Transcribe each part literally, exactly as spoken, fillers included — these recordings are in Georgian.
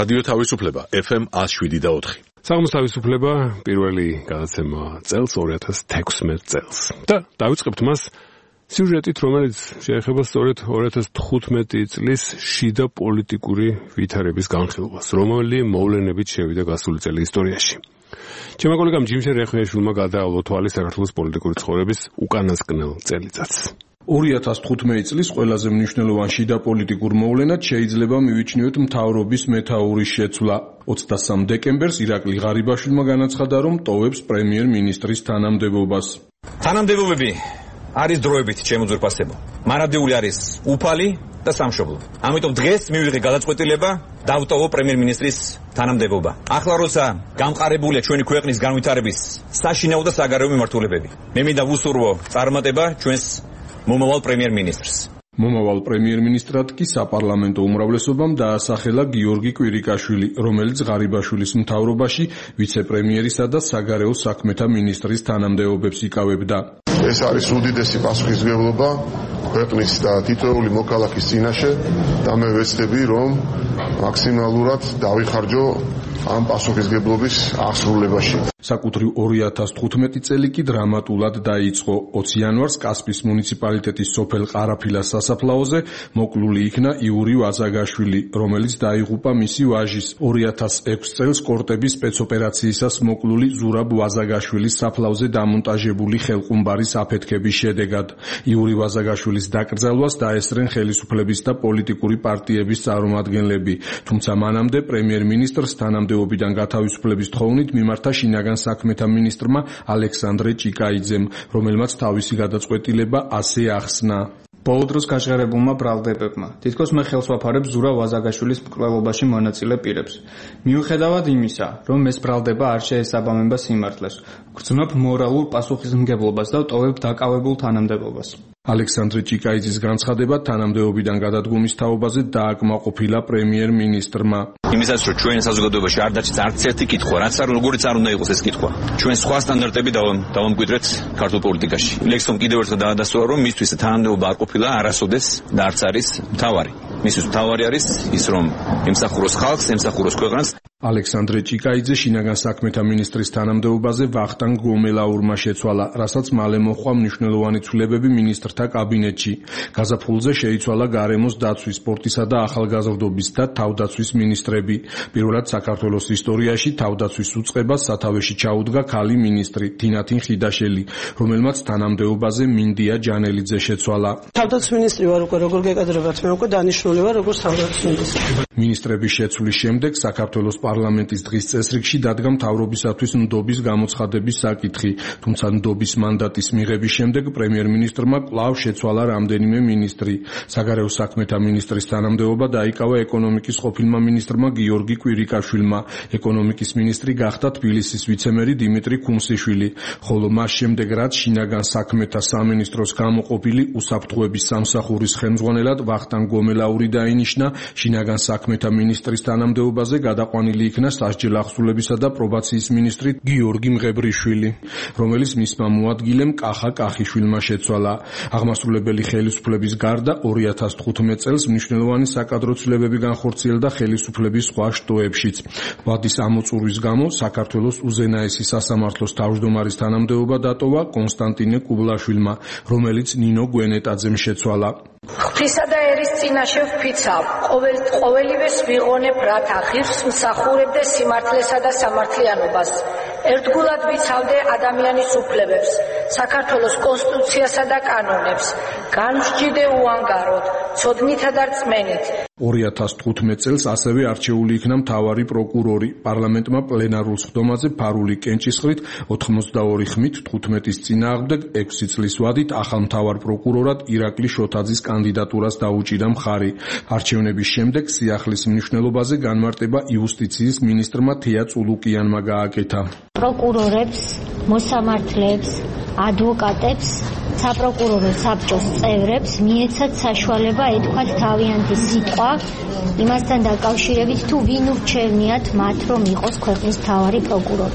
რადიო თავისუფლება ეფ ემ one oh seven point four. საღამოს თავისუფლება პირველი გადაცემა წელს two thousand sixteen წელს. და დავიწყებთ მას სიუჟეტით, რომელიც შეეხება სწორედ two thousand fifteen წლის შიდა პოლიტიკური ვითარების განხილვას, რომელი მოვლენებით შევიდა გასული წელი ისტორიაში. ჩემო კოლეგამ ჯიმშე რეხვიაშვილმა გადაავლო თვალი საქართველოს პოლიტიკური ცხოვრების უკანასკნელ წელიწადს. two thousand fifteen წლის ყველაზე მნიშვნელოვანი შიდა პოლიტიკურ მოვლენად შეიძლება მივიჩნიოთ მთავრობის მეთაურის შეცვლა. twenty-three დეკემბერს ირაკლი ღარიბაშვილმა განაცხადა, რომ ტოვებს პრემიერ-მინისტრის თანამდებობას. თანამდებობები არის დროებით შემოძვირფასება. მარადიული არის უფალი და სამშობლო. ამიტომ დღეს მივიღე გადაწყვეტილება დავტოვო პრემიერ-მინისტრის თანამდებობა. ახლა როცა გამყარებულია ჩვენი ქვეყნის განვითარების საშინაო და საგარეო მიმართულებები, მე მინდა ვუსურვო წარმატება ჩვენს მომავალ პრემიერ-მინისტრს. მომავალ პრემიერ-მინისტრად კი საპარლამენტო უმრავლესობამ დაასახელა გიორგი კვირიკაშვილი, რომელიც ღარიბაშვილის მთავრობაში ვიცე-პრემიერისა და საგარეო საქმეთა მინისტრის თანამდებობებს იკავებდა. ეს არის უდიდესი პასუხისმგებლობა ქვეყნის და თითოეული მოქალაქის წინაშე და მე ვეცდები, რომ მაქსიმალურად დავიხარჯო ამ პასუხისმგებლობის აღსრულებაში. საკუთრივ two thousand fifteen წელი კი დრამატულად დაიწყო. twenty იანვარს კასპის მუნიციპალიტეტის სოფელ ყარაფილას სასაფლაოზე მოკლული იქნა იური ვაზაგაშვილი, რომელიც დაიღუპა მისი ვაჟის. two thousand six წელს კორტების სპეცოპერაციისას მოკლული ზურაბ ვაზაგაშვილის საფლავზე დამონტაჟებული ხელყუმბარის აფეთქების შედეგად. იური ვაზაგაშვილის დაკრძალვას დაესწრენ ხელისუფლების და პოლიტიკური პარტიების წარმომადგენლები, თუმცა მანამდე პრემიერ-მინისტრს თანამდებობიდან გათავისუფლების თხოვნით მიმართა შინაგან საქმეთა მინისტრმა ალექსანდრე ჭიკაიძემ, რომელმაც თავისი გადაწყვეტილება ასე ახსნა. ბოლო დროს გაჟღერებულმა ბრალდებებმა თითქოს მე ხელს ვაფარებ ზურაბ ვაზაგაშვილის მკვლელობაში მონაწილე პირებს. მიუხედავად იმისა, რომ ეს ბრალდება არ შეესაბამება სიმართლეს, ვგრძნობ მორალურ პასუხისმგებლობას და ვტოვებ დაკავებულ თანამდებობას. ალექსანდრე ჭიკაიძის განცხადება თანამდებობიდან გადადგომის თაობაზე დააკმაყოფილა პრემიერ-მინისტრმა. იმისაც, რომ ჩვენ საზოგადოებაში არ დაჭერთ არც ერთი კითხვა, რაც არ როგორიც არ უნდა იყოს ეს კითხვა. ჩვენ სხვა სტანდარტები დავამკვიდრეთ ქართულ პოლიტიკაში. ლექსომ კიდევ ერთხელ დაადასტურა, რომ მისთვის თანამდებობა არ ყოფილა არასოდეს და არც არის მთავარი. მისთვის მთავარი არის ის, რომ ემსახუროს ხალხს, ემსახუროს ქვეყანას. ალექსანდრე ჭიკაიძე შინაგან საქმეთა მინისტრის თანამდებობაზე ვახტანგ გომელაურმა შეცვალა, რასაც მალე მოჰყვა მნიშვნელოვანი ცვლილებები მინისტრთა კაბინეტში. გაზაფხულზე შეიცვალა გარემოს დაცვის, სპორტისა და ახალგაზრდობის და თავდაცვის მინისტრები. პირველად საქართველოს ისტორიაში თავდაცვის უწყებას სათავეში ჩაუდგა ქალი მინისტრი თინათინ ხიდაშელი, რომელმაც თანამდებობაზე მინდია ჯანელიძე შეცვალა. თავდაცვის მინისტრი ვარ უკვე, როგორ გეკადრებათ, მე უკვე დანიშნული ვარ როგორც თავდაცვის მინისტრი. მინისტრების შეცვლის შემდეგ საქართველოს პარლამენტის დღის წესრიგში დადგა მთავრობისათვის ნდობის გამოცხადების საკითხი, თუმცა ნდობის მანდატის მიღების შემდეგ პრემიერ-მინისტრმა კვლავ შეცვალა რამდენიმე მინისტრი. საგარეო საქმეთა მინისტრის თანამდებობა დაიკავა ეკონომიკის ყოფილმა მინისტრმა გიორგი კვირიკაშვილმა. ეკონომიკის მინისტრი გახდა თბილისის ვიცემერი დიმიტრი ქუმსიშვილი, ხოლო მას შემდეგ რაც შინაგან საქმეთა სამინისტროს გამოყოფილი უსაფრთხოების სამსახურის ხელმძღვანელად ვახტანგ გომელაური დაინიშნა, შინაგან საქმეთა მინისტრის თანამდებობაზე გადაყვანილი იქნა სასჯელ ახსულებისა და პრობაციის მინისტრი გიორგი მღებრიშვილი, რომელიც მისმა მოადგილემ კახა კახიშვილმა შეცვალა. აღმასრულებელი ხელისუფლების გარდა two thousand fifteen წელს მნიშვნელოვანი საკადრო ცვლილებები განხორციელდა ხელისუფლების სხვა შტოებშიც. ვადის ამოწურვის გამო საქართველოს უზენაესი სასამართლოს თავმჯდომარის თანამდებობა დატოვა კონსტანტინე კუბლაშვილმა, რომელიც ნინო გვენეტაძემ შეცვალა. ღვთისა და ერის წინაშე ვფიცავ, ყოველ ყოველივეს ვიღონებ, რათა ღირს მსახურებდე სიმართლესა და სამართლიანობას. ერთგულად ვიცავდე ადამიანის უფლებებს, საქართველოს კონსტიტუციასა და კანონებს, განვსჯიდე უანგაროდ, ცოდნითა და რწმენით. two thousand fifteen წელს ასევე არჩეული იქნა მთავარი პროკურორი. პარლამენტმა პლენარულ სხდომაზე ფარული კენჭისყრით ოცდაორი ხმით თხუთმეტის წინააღმდეგ ექვსი წლის ვადით ახალ მთავარ პროკურორად ირაკლი შოთაძის კანდიდატურას დაუჭირა მხარი. არჩევნების შემდეგ სიახლის მნიშვნელობაზე განმარტება იუსტიციის მინისტრმა თეა წულუკიანმა გააკეთა. პროკურორებს, მოსამართლეებს, ადვოკატებს, საპროკურორო საბჭოს წევრებს მიეცათ საშუალება ეთქვათ თავიანთი სიტყვა იმასთან დაკავშირებით, თუ ვინ ურჩევნიათ მათ, რომ იყოს ქვეყნის მთავარი პროკურორი.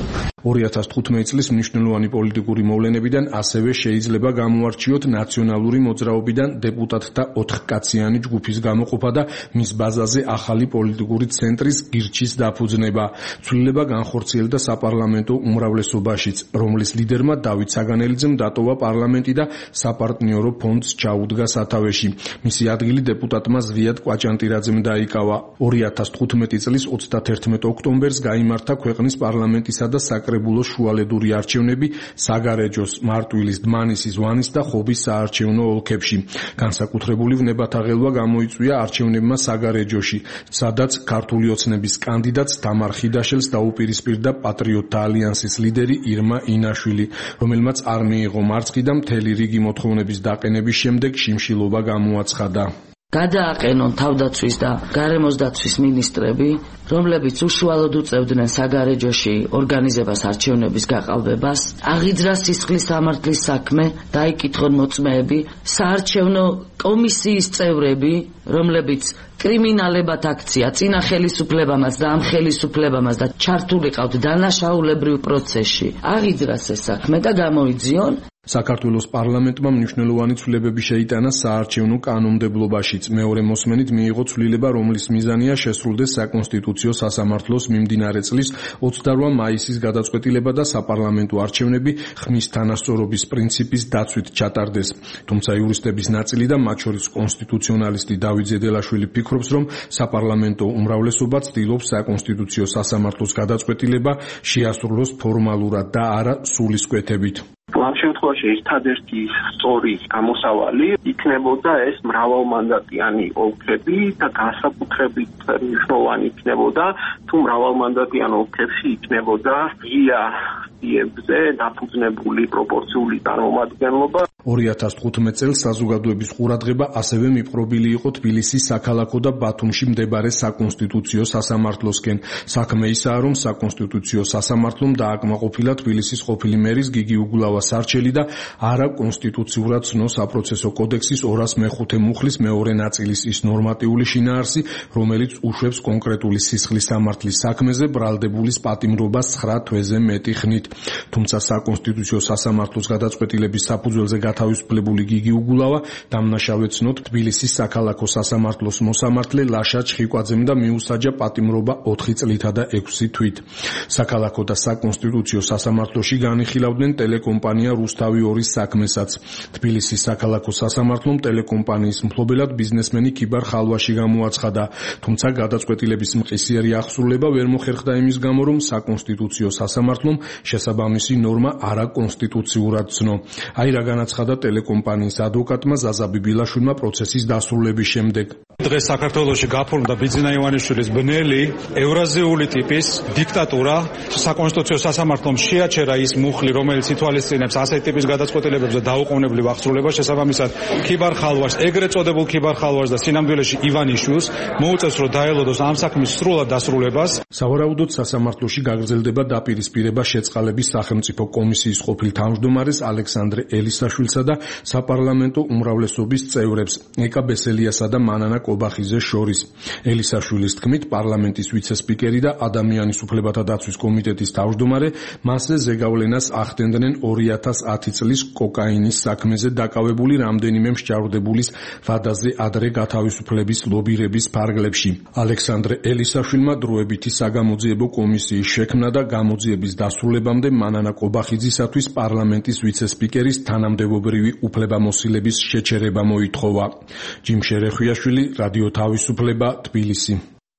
ორი ათას თხუთმეტი წლის მნიშვნელოვანი პოლიტიკური მოვლენებიდან ასევე შეიძლება გამოარჩიოთ ნაციონალური მოძრაობიდან დეპუტატთა ოთხკაციანი ჯგუფის გამოყოფა და მის ბაზაზე ახალი პოლიტიკური ცენტრის გირჩის დაფუძნება. ცვლილება განხორციელდა საპარლამენტო უმრავლესობაშიც, რომლის ლიდერმა დავით საგანელიძემ დატოვა პარლამენტი და საპარტნიორო ფონდს ჩაუდგა სათავეში. მისი ადგილი დეპუტატმა ზვიად კვაჭანტირაძემ დაიკავა. ორი ათას თხუთმეტი წლის ოცდათერთმეტ ოქტომბერს გაიმართა ქვეყნის პარლამენტისა და საკრებულოს შუალედური არჩევნები საგარეჯოს, მარტვილის, დმანისის, ვანის და ხობის საარჩევნო ოლქებში. განსაკუთრებული ვნებათაღელვა გამოიწვია არჩევნებმა საგარეჯოში, სადაც ქართული ოცნების კანდიდატს თამარ ხიდაშელს დაუპირისპირდა პატრიოტთა ალიანსის ლიდერი ირმა ინაშვილი, რომელმაც არ მიიღო მარცხი და მთელი რიგი მოთხოვნების დაყენების შემდეგ შიმშილობა გამოაცხადა. გადააყენონ თავდაცვის და გარემოს დაცვის მინისტრები, რომლებიც უშუალოდ უწევდნენ საგარეჯოში ორგანიზებას არჩევნების გაყალბებას, აღიძრა სისხლის სამართლის საქმე, დაიკითხონ მოწმეები, საარჩევნო კომისიის წევრები, რომლებიც კრიმინალებად აქცია წინა ხელისუფლებამაც და ამ ხელისუფლებამაც და ჩართულიყავთ დანაშაულებრივ პროცესში. აღიძრას ეს საქმე და გამოიძიონ. საქართველოს პარლამენტმა მნიშვნელოვანი ცვლილებები შეიტანა საარჩევნო კანონმდებლობაშიც. მეორე მოსმენით მიიღო ცვლილება, რომლის მიზანია შესრულდეს საკონსტიტუციო სასამართლოს მიმდინარე წლის ოცდარვა მაისის გადაწყვეტილება და საპარლამენტო არჩევნები ხმის თანასწორობის პრინციპის დაცვით ჩატარდეს. თუმცა იურისტების ნაწილი და მათ შორის კონსტიტუციონალისტი დავით ზედელაშვილი ფიქრობს, რომ საპარლამენტო უმრავლესობა ცდილობს საკონსტიტუციო სასამართლოს გადაწყვეტილება შეასრულოს ფორმალურად და არა სულისკვეთებით. ამ შემთხვევაში ერთადერთი სწორი გამოსავალი იქნებოდა ეს მრავალმანდატიანი ოლქები და განსაკუთრებით მნიშვნელოვანი იქნებოდა თუ მრავალმანდატიან ოლქებში იქნებოდა ღია სიებზე დაფუძნებული პროპორციული წარმომადგენლობა. ორი ათას თხუთმეტ წელს საზოგადოების ყურადღება ასევე მიპყრობილი იყო თბილისის საქალაქო და ბათუმში მდებარე საკონსტიტუციო სასამართლოსკენ. საქმე ისაა, რომ საკონსტიტუციო სასამართლომ დააკმაყოფილა თბილისის ყოფილი მერის გიგი უგულავას არჩელი და არა კონსტიტუციურად ცნო საპროცესო კოდექსის ორას მეხუთე მუხლის მეორე ნაწილის ის ნორმატიული შინაარსი, რომელიც უშვებს კონკრეტული სისხლის სამართლის საქმეზე ბრალდებულის პატიმრობას ცხრა თვეზე მეტი ხნით. თუმცა საკონსტიტუციო სასამართლოს გადაწყვეტილების საფუძველზე გათავისუფლებული გიგი უგულავა დამნაშავედ ცნოთ თბილისის საქალაქო სასამართლოს მოსამართლე ლაშა ჩხიკვაძემ და მიუსაჯა პატიმრობა ოთხი წლითა და ექვსი თვით. საქალაქო და საკონსტიტუციო სასამართლოში განიხილავდნენ ტელეკომპანია რუსთავი ორის საქმესაც. თბილისის საქალაქო სასამართლომ ტელეკომპანიის მფლობელად ბიზნესმენი ქიბარ ხალვაში გამოაცხადა, თუმცა გადაწყვეტილების მყისიერი აღსრულება ვერ მოხერხდა იმის გამო, რომ საკონსტიტუციო სასამართლომ შესაბამისი ნორმა არაკონსტიტუციურად ცნო. აი რა განაცხადა ტელეკომპანიის ადვოკატმა ზაზა ბიბილაშვილმა პროცესის დასრულების შემდეგ. დღეს საქართველოში გაფორმდა ბიძინა ივანიშვილის ბნელი ევრაზიული ტიპის დიქტატურა. საკონსტიტუციო სასამართლომ შეაჩერა ის მუხლი, რომელიც ითვალისწინებს ასეთი ტიპის გადაწყვეტილებებს და დაუყოვნებლივ აღსრულებას. შესაბამისად, ქიბარ ხალვაშს, ეგრეთ წოდებულ ქიბარ ხალვაშს და სინამდვილეში ივანიშვილს მოუწევს, რომ დაელოდოს ამ საქმის სრულად დასრულებას. სავარაუდოდ სასამართლოში გაგრძელდება დაპირისპირება შეწყალების სახელმწიფო კომისიის ყოფილ თავმჯდომარეს ალექსანდრე ელისაშვილსა და საპარლამენტო უმრავლესობის წევრებს ეკა ბესელიასა და მანანა კობახიძეს შორის. ელისაშვილის თქმით, პარლამენტის ვიცე-სპიკერი და ადამიანის უფლებათა დაცვის კომიტეტის თავმჯდომარე მასზე ზეგავლენას ახდენდნენ ორი ათას ათი წლის კოკაინის საქმეზე დაკავებული რამდენიმე მსჯავრდებულის ვადაზე ადრე გათავისუფლების ლობირების ფარგლებში. ალექსანდრე ელისაშვილმა დროებითი საგამოძიებო კომისიის შექმნა და გამოძიების დასრულებამდე მანანა კობახიძისათვის პარლამენტის ვიცე-სპიკერის თანამდებობრივი უფლებამოსილების შეჩერება მოითხოვა. ჯიმ შერეხვიაშვილი, რადიო თავისუფლება, თბილისი.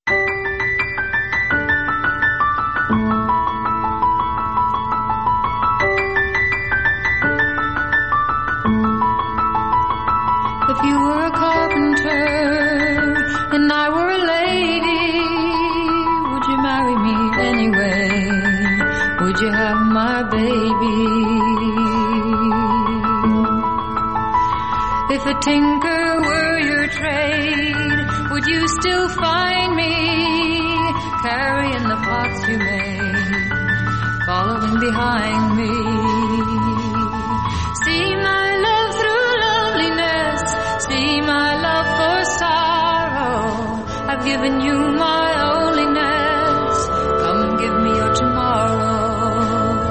If you were a carpenter and I were a lady, would you marry me anyway? Would you have my baby? If a tinker were your trade, would you still find me carrying the pots you made, following behind me? See my love through loneliness, see my love for sorrow. I've given you my onlyness, come and give me your tomorrow.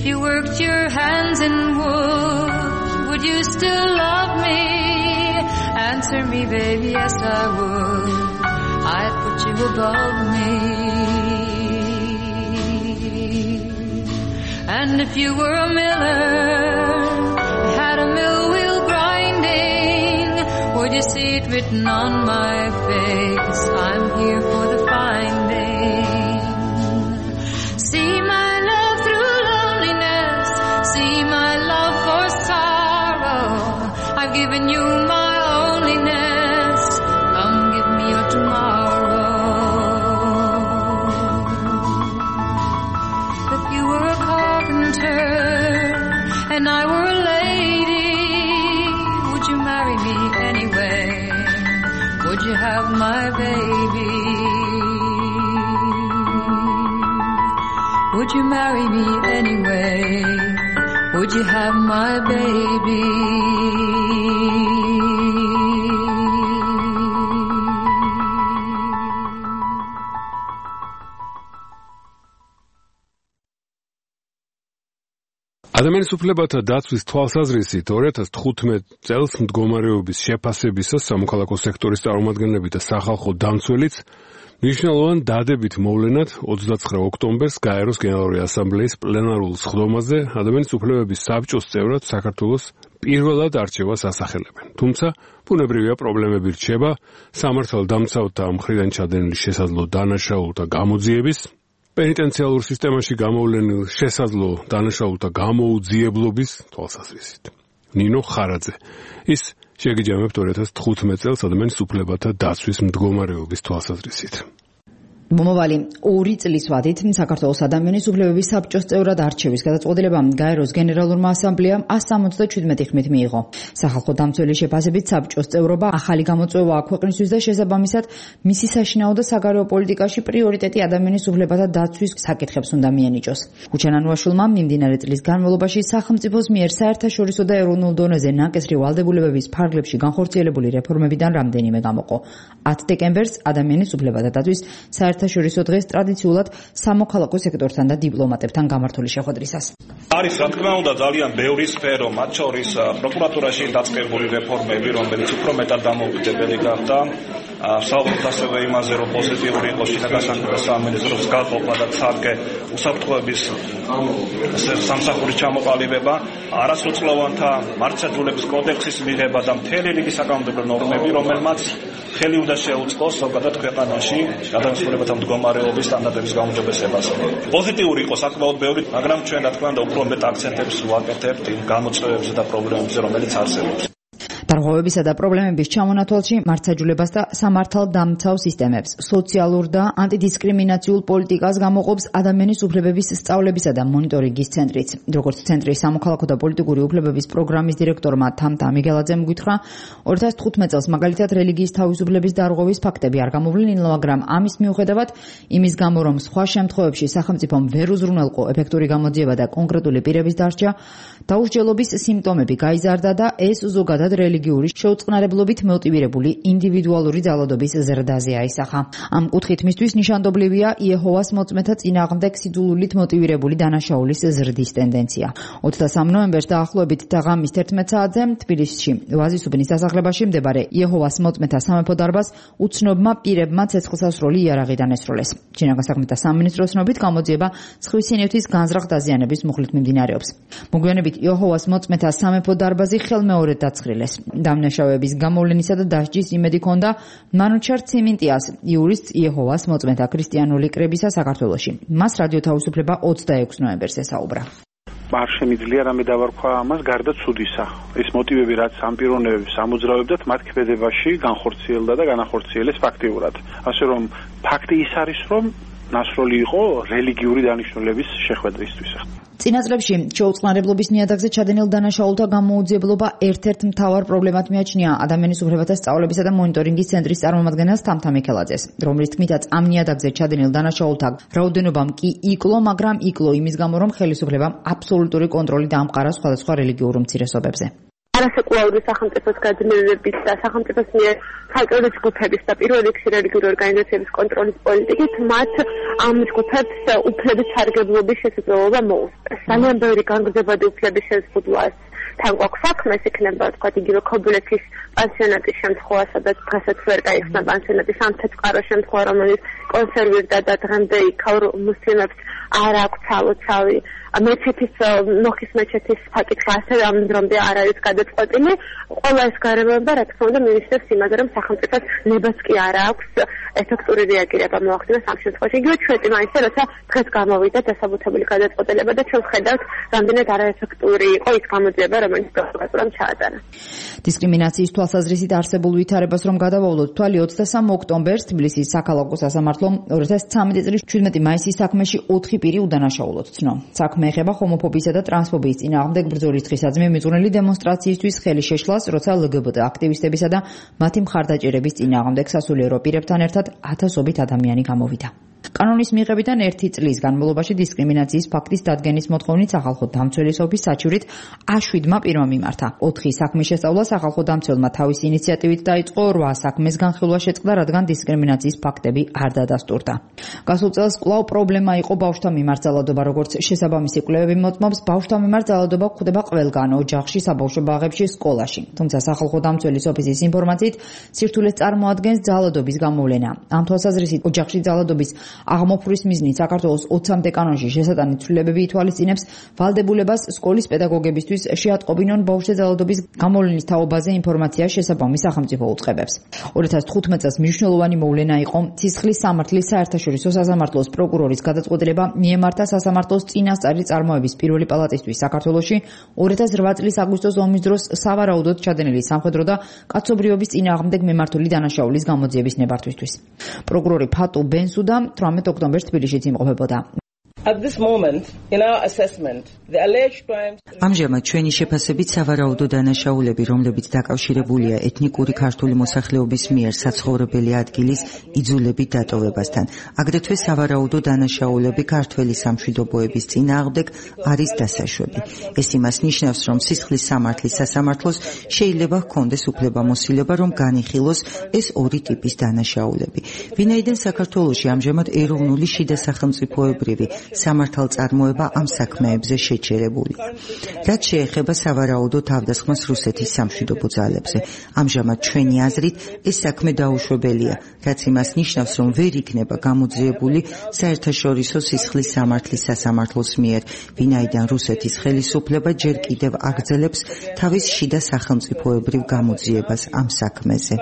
you worked your hands in wood, would you still love me? Answer me, baby, yes I would. I'd put you above me. And if you were a miller, had a mill wheel grinding, would you see it written on my face? I'm here for the finding. See my love through loneliness, see my love for sorrow. I've given you my loneliness, come give me your tomorrow. If you were a carpenter and I were a lady, would you marry me anyway? Would you have my baby? Would you marry me anyway? Would you have my baby? ადამიანის უფლებათა დაცვის თვალსაზრისით ორი ათას თხუთმეტ წელს მდგომარეობის შეფასებისას სამოქალაქო სექტორის წარმომადგენლები და სახალხო დამცველიც მნიშვნელოვან დადებით მოვლენად ოცდაცხრა ოქტომბერს გაეროს გენერალური ასამბლეის პლენარულ სხდომაზე ადამიანის უფლებების საბჭოს წევრად საქართველოს პირველად არჩევას ასახელებენ. თუმცა ბუნებრივია პრობლემები რჩება სამართალდამცავთა მხრიდან ჩადენილი შესაძლო დანაშაულთა გამოძიების, პენიტენციალურ სისტემაში გამოვლენილ შესაძლო დანაშაულთა გამოუძიებლობის თვალსაზრისით. ნინო ხარაძე ის შეგიჯამებთ ორი ათას თხუთმეტ წელს ადამიანის უფლებათა დაცვის მდგომარეობის თვალსაზრისით. მომავალი ორი წლის ვადით საქართველოს ადამიანის უფლებების საბჭოს წევრად არჩევის გადაწყვეტილება გაეროს გენერალურმა ასამბლეამ ას სამოცდაჩვიდმეტი ხმით მიიღო. სახალხო დამცველი შეფასებით საბჭოს წევრობა ახალი გამოწვევაა ქვეყნისთვის და შესაბამისად მისი საშინაო და საგარეო პოლიტიკაში პრიორიტეტი ადამიანის უფლებათა დაცვის საკითხებს უნდა მიენიჭოს. ხუჩან ანუაშვილმა მიმდინარე წლის განმავლობაში სახელმწიფოს მიერ საერთაშორისო და ეროვნულ დონეზე ნაკისრი ვალდებულებების ფარგლებში განხორციელებული რეფორმებიდან რამდენიმე გამოყო. ათ დეკემბერს ადამიანის უფლებათა დაცვის საერთაშორისო დღეს ტრადიციულად სამოქალაქო სექტორთან და დიპლომატებთან გამართული შეხვედრისას. არის რა თქმა უნდა ძალიან ბევრი სფერო, მათ შორის პროკურატურაში დაწყებული რეფორმები, რომელიც უფრო მეტად დამოუკიდებელი გახდა. საუბრობთ ასევე იმაზე, რომ პოზიტიური იყო შინაგან საქმეთა სამინისტროს გაყოფა და ცალკე უსაფრთხოების სამსახურის ჩამოყალიბება, არასრულწლოვანთა მართლმსაჯულების კოდექსის მიღება და მთელი რიგი საკანონმდებლო ნორმები, რომელმაც ხელი უნდა შეუწყოს ზოგადად ქვეყანაში ადამიანის უფლებათა მდგომარეობის სტანდარტების გაუმჯობესებას. პოზიტიური იყო საკმაოდ ბევრი, მაგრამ ჩვენ რა თქმა უნდა უფრო მეტ აქცენტებს ვაკეთებთ იმ გამოწვევებზე და პრობლემებზე, რომელიც არსებობს. დარღვევებისა და პრობლემების ჩამონათვალში მართლმსაჯულებას და სამართალდამცავ სისტემებს, სოციალურ და ანტიდისკრიმინაციულ პოლიტიკას გამოყოფს ადამიანის უფლებების სწავლებისა და მონიტორინგის ცენტრიც. როგორც ცენტრის სამოქალაქო და პოლიტიკური უფლებების პროგრამის დირექტორმა თამთა მიგელაძემ გითხრა, ორი ათას თხუთმეტ წელს მაგალითად რელიგიის თავისუფლების დარღვევის ფაქტები არ გამოვლენილ, მაგრამ ამის მიუხედავად, იმის გამო რომ სხვა შემთხვევებში სახელმწიფომ ვერ უზრუნველყო ეფექტური გამოძიება და კონკრეტული პირების დარჩა, დაუსჯელობის სიმპტომები გაიზარდა და ეს ზოგადად რელიგიური შეუწყნარებლობით მოტივირებული ინდივიდუალური ძალადობის ზრდაზე აისახა. ამ კუთხით მისთვის ნიშანდობლივია იეჰოვას მოწმეთა წინააღმდეგ სიძულვილით მოტივირებული დანაშაულის ზრდის ტენდენცია. ოცდასამ ნოემბერს დაახლოებით თაღამის თერთმეტ საათზე თბილისში ვაზისუბნის დასახლებაში მდებარე იეჰოვას მოწმეთა სამეფო დარბაზს უცნობმა პირებმა ცეცხლსასროლი იარაღი დანესროლეს. შინაგან საქმეთა სამინისტროს ცნობით გამოძიება სხვისი ნივთის განზრახ დაზიანების მუხლით მიმდინარეობს. მოგვიანებით იეჰოვას მოწმეთა სამეფო დარბაზი ხელმეორედ დაცხრილეს. დამნაშავეების გამოვლენისა და დასჯის იმედი ჰქონდა მანუჩარ ციმინტიას, იურისტ იეჰოვას მოწმეთა ქრისტიანული კრებისა საქართველოში. მას რადიო თავისუფლება ოცდაექვსი ნოემბერს ესაუბრა. არ შემიძლია რამე დავარქვა ამას გარდა ცუდისა. ეს მოტივები, რაც ამ პიროვნებებს ამოძრავებდათ, მათ ქმედებაში განხორციელდა და განახორციელეს ფაქტიურად. ასე რომ ფაქტი ის არის, რომ ნასროლი იყო რელიგიური დანიშნულების შეხვედრისთვის. წინა წლებში შეუწყნარებლობის ნიადაგზე ჩადენილ დანაშაულთა გამოუძიებლობა ერთ-ერთ მთავარ პრობლემად მიაჩნია ადამიანის უფლებათა სწავლებისა და მონიტორინგის ცენტრის წარმომადგენელს თამთა მიქელაძეს, რომლის თქმითაც ამ ნიადაგზე ჩადენილ დანაშაულთა რაოდენობამ კი იკლო, მაგრამ იკლო იმის გამო, რომ ხელისუფლებამ აბსოლუტური კონტროლი დაამყარა სხვადასხვა რელიგიურ უმცირესობებზე. არასაკულაური სახელმწიფოს გაძლიერებით და სახელმწიფოს მიერ ცალკეული ჯგუფების და პირველ რიგში რელიგიური ორგანიზაციების კონტროლის პოლიტიკით მათ ამ ჯგუფებს უფლების სარგებლობის შესაძლებლობა მოუწევს. ძალიან ბევრი განგრძობადი უფლების შესაძლებლობას თან გვაქვს საქმე, ეს იქნება თქვა იგივე ქობულეთის პანსიონატის შემთხვევა, სადაც დღესაც ვერ გაიხსნა პანსიონატის ამ თეთრყარო შემთხვევა, რომელიც კონსერვირდა და დღემდე იქაურ მუსლიმებს არ აქვს ცალოცავი. მეჩეთის ნოხის მეჩეთის საკითხი ასევე ამ დრომდე არ არის გადაწყვეტილი. ყველა ეს გარემოება რა თქმა უნდა მინისტრებს იმაზე, რომ სახელმწიფოს ნებას კი არ აქვს ეფექტური რეაგირება მოახდინოს ამ შემთხვევაში. იგივე ჩვენი მაინც როცა დღეს გამოვიდა დასაბუთებული გადაწყვეტილება და ჩვენ ვხედავთ რამდენად არაეფექტური იყო ის გამოძიება, რომელიც პროკურატურამ ჩაატარა. დისკრიმინაციის თვალსაზრისით არსებულ ვითარებას რომ გადავავლოთ თვალი ოცდასამ ოქტომბერს თბილისის საქალაქო სასამართლომ ორი ათას ცხრამეტი წლის ჩვიდმეტი მაისის საქმეში ოთხი პირი უდანაშაულოდ ცნო. საქმე ეხება ჰომოფობიისა და ტრანსფობიის წინააღმდეგ ბრძოლის დღისაძმე მიწვრთნელი დემონსტრაციისთვის ხელი შეშლას, როცა ლგბტ აქტივისტებისა და მათი მხარდაჭერების წინააღმდეგ სასულიერო პირებთან ერთად ათასობით ადამიანი გამოვიდა. კანონის მიღებიდან ერთი წლის განმავლობაში დისკრიმინაციის ფაქტის დადგენის მოთხოვნით სახალხო დამცველის ოფისს საჩივრით აშვიდმა პირმა მიმართა. ოთხი საქმის შესწავლა სახალხო დამცველმა თავისი ინიციატივით დაიწყო, რვა საქმეს განხილვა შეწყდა, რადგან დისკრიმინაციის ფაქტები არ დადასტურდა. გასულ წელს კვლავ პრობლემა იყო ბავშვთა მიმართ ძალადობა, როგორც შესაბამისი კვლევები მოწმობს, ბავშვთა მიმართ ძალადობა გვხვდება ყველგან, ოჯახში, საბავშვო ბაღებში, სკოლაში. თუმცა სახალხო დამცველის ოფისის ინფორმაციით სირთულეს წარმოადგენს ძალადობის გამოვლენა. ამ თვალსაზრისით ოჯახში ძალადობის აღმოფხვრვის მიზნით საქართველოს ოცამდე კანონში შესატანით ცვლილებები ითვალისწინებს ვალდებულებას სკოლის პედაგოგებისთვის შეატყობინონ ბავშვზე ძალადობის გამოვლენის თაობაზე ინფორმაცია შესაბამის სახელმწიფო უწყებებს. ორი ათას თხუთმეტ წელს მნიშვნელოვანი მოვლენა იყო ცისხლის სამართლის საერთაშორისო სასამართლოს პროკურორის გადაწყვეტილება მიემართა სასამართლოს წინასწარი წარმოების პირველი პალატისთვის საქართველოში ორი ათას რვა წლის აგვისტოს ომის დროს სავარაუდოდ ჩადენილი სამხედრო და კაცობრიობის წინააღმდეგ მიმართული დანაშაულის გამოძიების ნებართვისთვის. პროკურორი ფატუ ბენსუდა თვრამეტ ოქტომბერს თბილისშიც იმყოფებოდა. At this moment, in our assessment, the alleged crimes... ამჟამად ჩვენი შეფასებით სავარაუდო დანაშაულები, რომლებიც დაკავშირებულია ეთნიკური ქართული მოსახლეობის მიერ საცხოვრებელი ადგილის იძულებით დატოვებასთან, აგრეთვე სავარაუდო დანაშაულები ქართველი სამშვიდობოების წინააღმდეგ არის დასაშვები. ეს იმას ნიშნავს, რომ სისხლის სამართლის სასამართლოს შეიძლება ჰქონდეს უფლებამოსილება, რომ განიხილოს ეს ორი ტიპის დანაშაულები. ვინაიდან საქართველოში ამჟამად ეროვნული შიდა სახელმწიფოებრივი სამართალწარმოება ამ საქმეებზე შეჩერებულია. რაც შეეხება სავარაუდო თავდასხმას რუსეთის სამშვიდობო ძალებზე, ამჟამად ჩვენი აზრით ეს საქმე დაუშვებელია, რაც იმას ნიშნავს, რომ ვერ იქნება გამოძიებული საერთაშორისო სისხლის სამართლის სასამართლოს მიერ, ვინაიდან რუსეთის ხელისუფლება ჯერ კიდევ აგრძელებს თავის შიდა სახელმწიფოებრივ გამოძიებას ამ საქმეზე.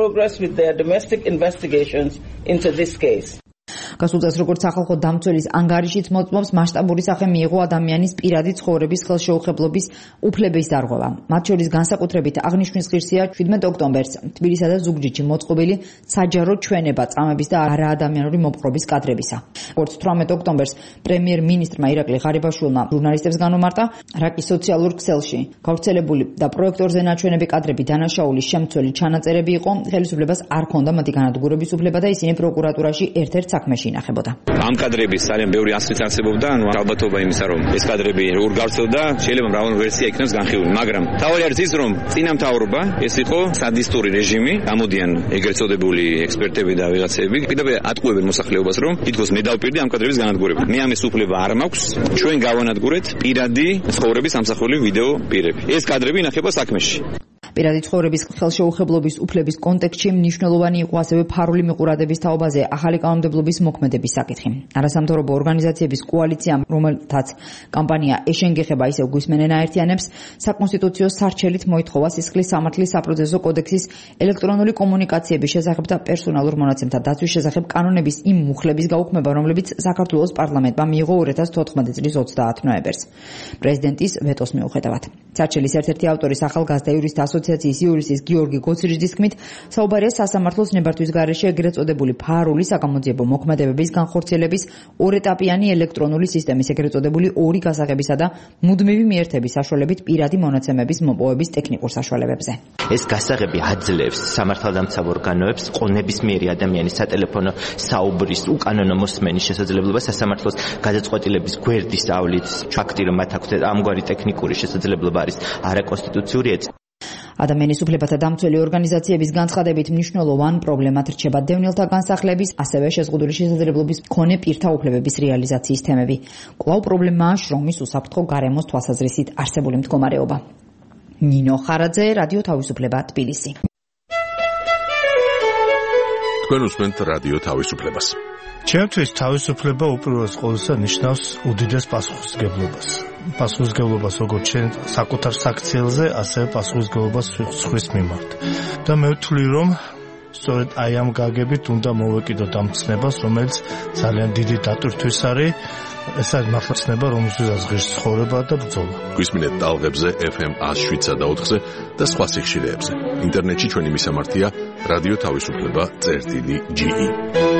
გასულ წელს როგორც სახალხო დამცველის ანგარიშიც მოწმობს, მასშტაბური სახე მიიღო ადამიანის პირადი ცხოვრების ხელშეუხებლობის უფლების დარღვევა. მათ შორის განსაკუთრებით აღნიშვნის ღირსია შვიდმეტ ოქტომბერს თბილისსა და ზუგდიდში მოწყობილი საჯარო ჩვენება წამების და არაადამიანური მოპყრობის კადრებისა. როგორც თვრამეტ ოქტომბერს პრემიერ-მინისტრმა ირაკლი ღარიბაშვილმა ჟურნალისტებს განუმარტა, რაკის სოციალურ ქსელში გავრცელებული და პროექტორზე ნაჩვენები კადრები დანაშაულის შემცველი ჩანაწერები იყო, ხელისუფლებას არ ჰქონდა მათი განადგურების უფლება და ისინი პროკურატურაში ერთ-ერთ საქმეში ინახებოდა. ამ კადრების ძალიან ბევრი ასლიც არსებობდა, ანუ ალბათობა იმისა, რომ ეს კადრები როგორ გავრცელდა, შეიძლება მრავალი ვერსია იქნას განხილული, მაგრამ თავი არის ის, რომ წინამთავრობა ეს იყო სადისტური რეჟიმი, გამოდიან ეგრეთ წოდებული ექსპერტები და ვიღაცები, კიდევ ატყუებენ მოსახლეობას, რომ თითქოს მე დავპირდი ამ კადრების განადგურება. მე ამის უფლება არ მაქვს, ჩვენ გავანადგურეთ პირადი ცხოვრების ამსახველი ვიდეო პირები. ეს კადრები ინახება საქმეში. პირადი ცხოვრების ხელშეუხებლობის უფლების კონტექსტში მნიშვნელოვანი იყო ასევე ფარული მიყურადების თაობაზე ახალი კანონმდებლობის მოქმედების საკითხი. არასამთავრობო ორგანიზაციების კოალიცია, რომელთაც კამპანია ეშენგეხება ისევ გვისმენენ აერთიანებს, საკონსტიტუციო სარჩელით მოითხოვა სისხლის სამართლის საპროცესო კოდექსის ელექტრონული კომუნიკაციების შესახებ და პერსონალურ მონაცემთა დაცვის შესახებ კანონების იმ მუხლების გაუქმება, რომლებიც საქართველოს პარლამენტმა მიიღო ორი ათას თოთხმეტი წლის ოცდაათ ნოემბერს პრეზიდენტის ვეტოს მიუხედავად. სარჩელის ერთ-ერთი ავტორის ახალგაზრდა იურისტთა ასოციაციის იურისტის გიორგი გოცირიძის თქმით, საუბარია სასამართლოს ნებართვის გარეშე ეგრეთ წოდებული ფარული საგამოძიებო მოქმედებების განხორციელების ორეტაპიანი ელექტრონული სისტემის ეგრეთ წოდებული ორი გასაღებისა და მუდმივი მიერთების საშუალებით პირადი მონაცემების მოპოვების ტექნიკურ საშუალებებზე. ეს გასაღები აძლევს სამართალდამცავ ორგანოებს ყონებისმიერი ადამიანის სატელეფონო საუბრის უკანონო მოსმენის შესაძლებლობას სასამართლოს გადაწყვეტილების გვერდისავლით ფაქტი, რომ მათ აქვთ ამგვარი ტექნიკური შესაძლებლობა არის არაკონსტიტუციური. ადამიანის უფლებათა დამცველი ორგანიზაციების განცხადებით მნიშვნელოვან პრობლემად რჩება დევნილთა განსახლების, ასევე შეზღუდული შესაძლებლობის მქონე პირთა უფლებების რეალიზაციის თემები. კვლავ პრობლემაა შრომის უსაფრთხო გარემოს თვალსაზრისით არსებული მდგომარეობა. ნინო ხარაძე, რადიო თავისუფლება, თბილისი. თქვენ უსმენთ რადიო თავისუფლებას. ჩემთვის თავისუფლება უპირველეს ყოვლისა ნიშნავს უდიდეს პასუხისმგებლობას. პასუხისმგებლობას როგორც ჩვენ საკუთარ საქციელზე, ასევე პასუხისმგებლობას სხვის მიმართ. და მე ვთვლი, რომ სწორედ აი ამ გაგებით უნდა მოვეკიდოთ ამ ცნებას, რომელიც ძალიან დიდი დატვირთვის არის. ეს არის მართლა ცნება, რომელსაც ღირს ცხოვრება და ბრძოლა. გვისმინეთ ტალღებზე ეფ ემ ას შვიდსა და ოთხზე და სხვა სიხშირეებზე. ინტერნეტში ჩვენი მისამართია რადიო თავისუფლება წერტილი ჯი ი.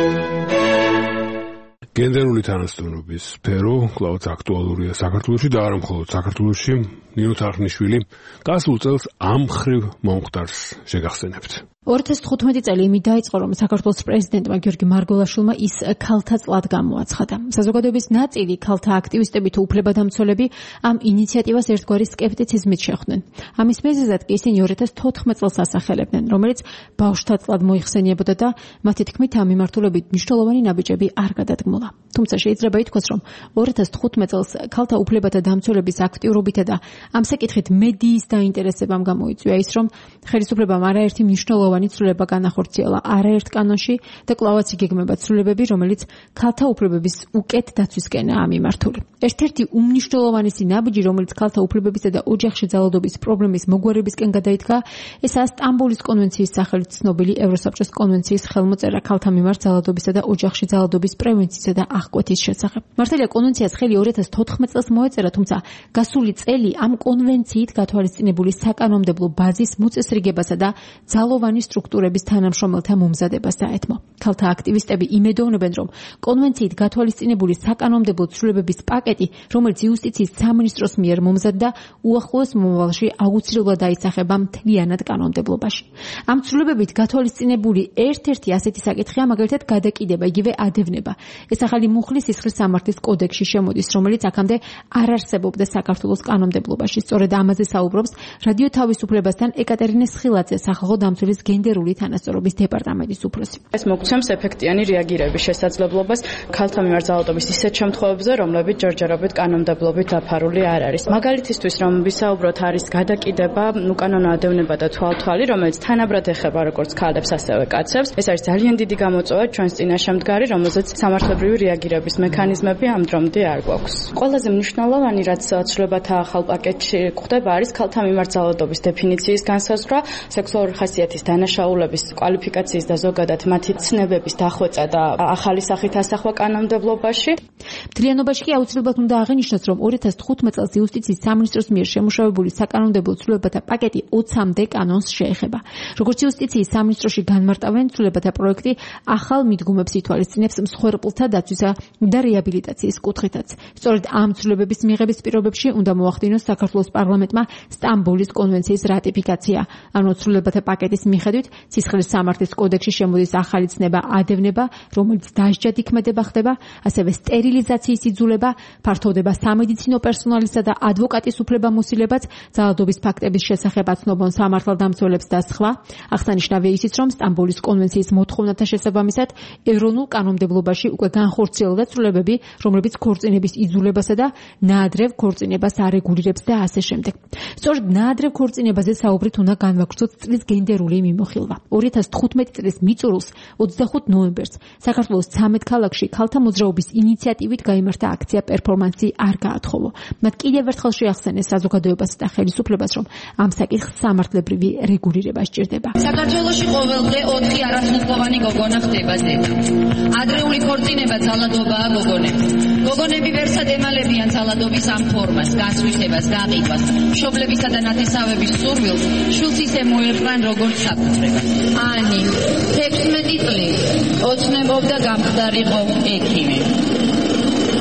გენდერული თანასწორობის სფერო კვლავაც აქტუალურია საქართველოში და არა მხოლოდ საქართველოში. ნინო თარხნიშვილი გასულ წელს ამ ხრივ მომხდარს შეგახსენებთ. ორი ათას თხუთმეტი წელი იმით დაიწყო, რომ საქართველოს პრეზიდენტმა გიორგი მარგველაშვილმა ის ქალთა წლად გამოაცხადა. საზოგადოების ნაწილი ქალთა აქტივისტები თუ უფლებადამცველები ამ ინიციატივას ერთგვარი სკეპტიციზმით შეხვდნენ. ამის მიზეზად კი ისინი ორი ათას თოთხმეტ წელს ასახელებდნენ, რომელიც ბავშვთა წლად მოიხსენიებოდა და მათი თქმით ამ მიმართულებით მნიშვნელოვანი ნაბიჯები არ გადადგმულა. თუმცა შეიძლება ითქვას, რომ ორი ათას თხუთმეტ წელს ქალთა უფლებათა დამცველების აქტიურობითა და ამ საკითხით მედიის დაინტერესებამ გამოიწვია ის, რომ ხელისუფლებამ არაერთი მნიშვნელოვანი ცვლილება განახორციელა არაერთ კანონში და კვლავაც იგეგმება ცვლილებები, რომელიც ქალთა უფლებების უკეთ დაცვისკენაა მიმართული. ერთ-ერთი უმნიშვნელოვანესი ნაბიჯი, რომელიც ქალთა უფლებებისა და ოჯახში ძალადობის პრობლემის მოგვარებისკენ გადაიდგა, ესაა სტამბოლის კონვენციის სახელით ცნობილი ევროსაბჭოს კონვენციის ხელმოწერა ქალთა მიმართ ძალადობისა და ოჯახში ძალადობის პრევენციისა და აღკვეთის შესახებ. მართალია კონვენციას ხელი ორი ათას თოთხმეტ წელს მოეწერა, თუმცა გასული წელი ამ კონვენციით გათვალისწინებული საკანონმდებლო ბაზის მოწესრიგებასა და ძალოვანი სტრუქტურების თანამშრომელთა მომზადებას დაეთმო. ქალთა აქტივისტები იმედოვნებენ, რომ კონვენციით გათვალისწინებული საკანონმდებლო ცვლილებების პაკეტი, რომელიც იუსტიციის სამინისტროს მიერ მომზადდა, უახლოეს მომავალში აუცილებლად დაისახება მთლიანად კანონმდებლობაში. ამ ცვლილებებით გათვალისწინებული ერთ-ერთი ასეთი საკითხია, მაგალითად, გადაკიდება, იგივე ადევნება. ეს ახალი მუხლის სისხლის სამართლის კოდექსში შემოდის, რომელიც აქამდე არ არსებობდა საქართველოს კანონმდებლობაში. სწორედ ამაზე საუბრობს რადიო თავისუფლებასთან ეკატერინე სხილაძე, სახალხო დამცველის გენდერული თანასწორობის დეპარტამენტის უფროსი. ეს მოგცემს ეფექტიანი რეაგირების შესაძლებლობას ქალთა მიმართ ძალადობის ისეთ შემთხვევებზე, რომლებიც ჯერჯერობით კანონმდებლობით დაფარული არ არის. მაგალითისთვის, რომ ვისაუბროთ, არის გადაკიდება, უკანონო ადევნება და თვალთვალი, რომელიც თანაბრად ეხება როგორც ქალებს, ასევე კაცებს. ეს არის ძალიან დიდი გამოწვევა ჩვენს წინაშე მდგარი, რომელზეც სამართლებრივი რეაგირების მექანიზმები ამ დრომდე არ გვაქვს. ყველაზე მნიშვნელოვანი, რაც ცვლილებათა ახალ პაკეტში გვხდება, არის ქალთა მიმართ ძალადობის დეფინიციის განსაზღვრა, სექსუალური ხასიათის დანაშაულების კვალიფიკაციის და ზოგადად მათი ცნებების დახვეწა და ახალი სახით ასახვა კანონმდებლობაში. მთლიანობაში კი აუცილებლად უნდა აღინიშნოს, რომ ორი ათას თხუთმეტ წელს იუსტიციის სამინისტროს მიერ შემუშავებული საკანონმდებლო ცვლილებათა პაკეტი ოცამდე კანონს შეეხება. როგორც იუსტიციის სამინისტროში განმარტავენ, ცვლილებათა პროექტი ახალ მიდგომებს ითვალისწინებს მსხვერპლთა დაცვისა და რეაბილიტაციის კუთხითაც. სწორედ ამ ცვლილებების მიღების პირობებში უნდა მოახდინოს საქართველოს პარლამენტმა სტამბოლის კონვენციის რატიფიკაცია. ანუ ცვლილებათა პაკეტის მიხედვით სისხლის სამართლის კოდექსში შემოდის ახალი ცნება ადევნება, რომელიც დასჯად იქმედება ხდება, ასევე სტერილიზაციის იძულება, ფართოვდება სამედიცინო პერსონალისა და ადვოკატის უფლებამოსილებაც, ძალადობის ფაქტების შესახებ აცნობონ სამართალდამცველებს და სხვა. აღსანიშნავია ისიც, რომ სტამბოლის კონვენციის მოთხოვნათა შესაბამისად ეროვნულ კანონმდებლობაში უკვე განხორციელდა ცვლილებები, რომლებიც ქორწინების იძულებასა და ნაადრევ ქორწინებას არეგულირებს და ასე შემდეგ. სწორედ ნაადრევ ქორწინებაზე საუბრით უნდა განვაგრძოთ წლის გენდერული მიმოხილვა. ორი ათას თხუთმეტი წლის მიწურულს ოცდახუთ ნოემბერს საქართველოს ცამეტ ქალაქში ქალთა მოძრაობის ინიციატივით გაიმართა აქცია პერფორმანსი არ გაათხოვო. მათ კიდევ ერთხელ შეახსენეს საზოგადოებას და ხელისუფლებას, რომ ამ საკითხს სამართლებრივი რეგულირება სჭირდება. საქართველოში ყოველდღე ოთხი არასრულყოფანი გოგონა ხდება ზედა. ადრეული ქორწინება ძალადობაა გოგონები. გოგონები ვერსად ემალებიან ძალადობის ამ ფორმას, გასვისებას, გაყიდვას, მშობლებისა და ნათესავების სურვილს, შვილს ისე მოერყრან როგორც საკუთრებას. ანი თექვსმეტი წლის ოცნებობდა გამხდარიყო ექიმი. ამ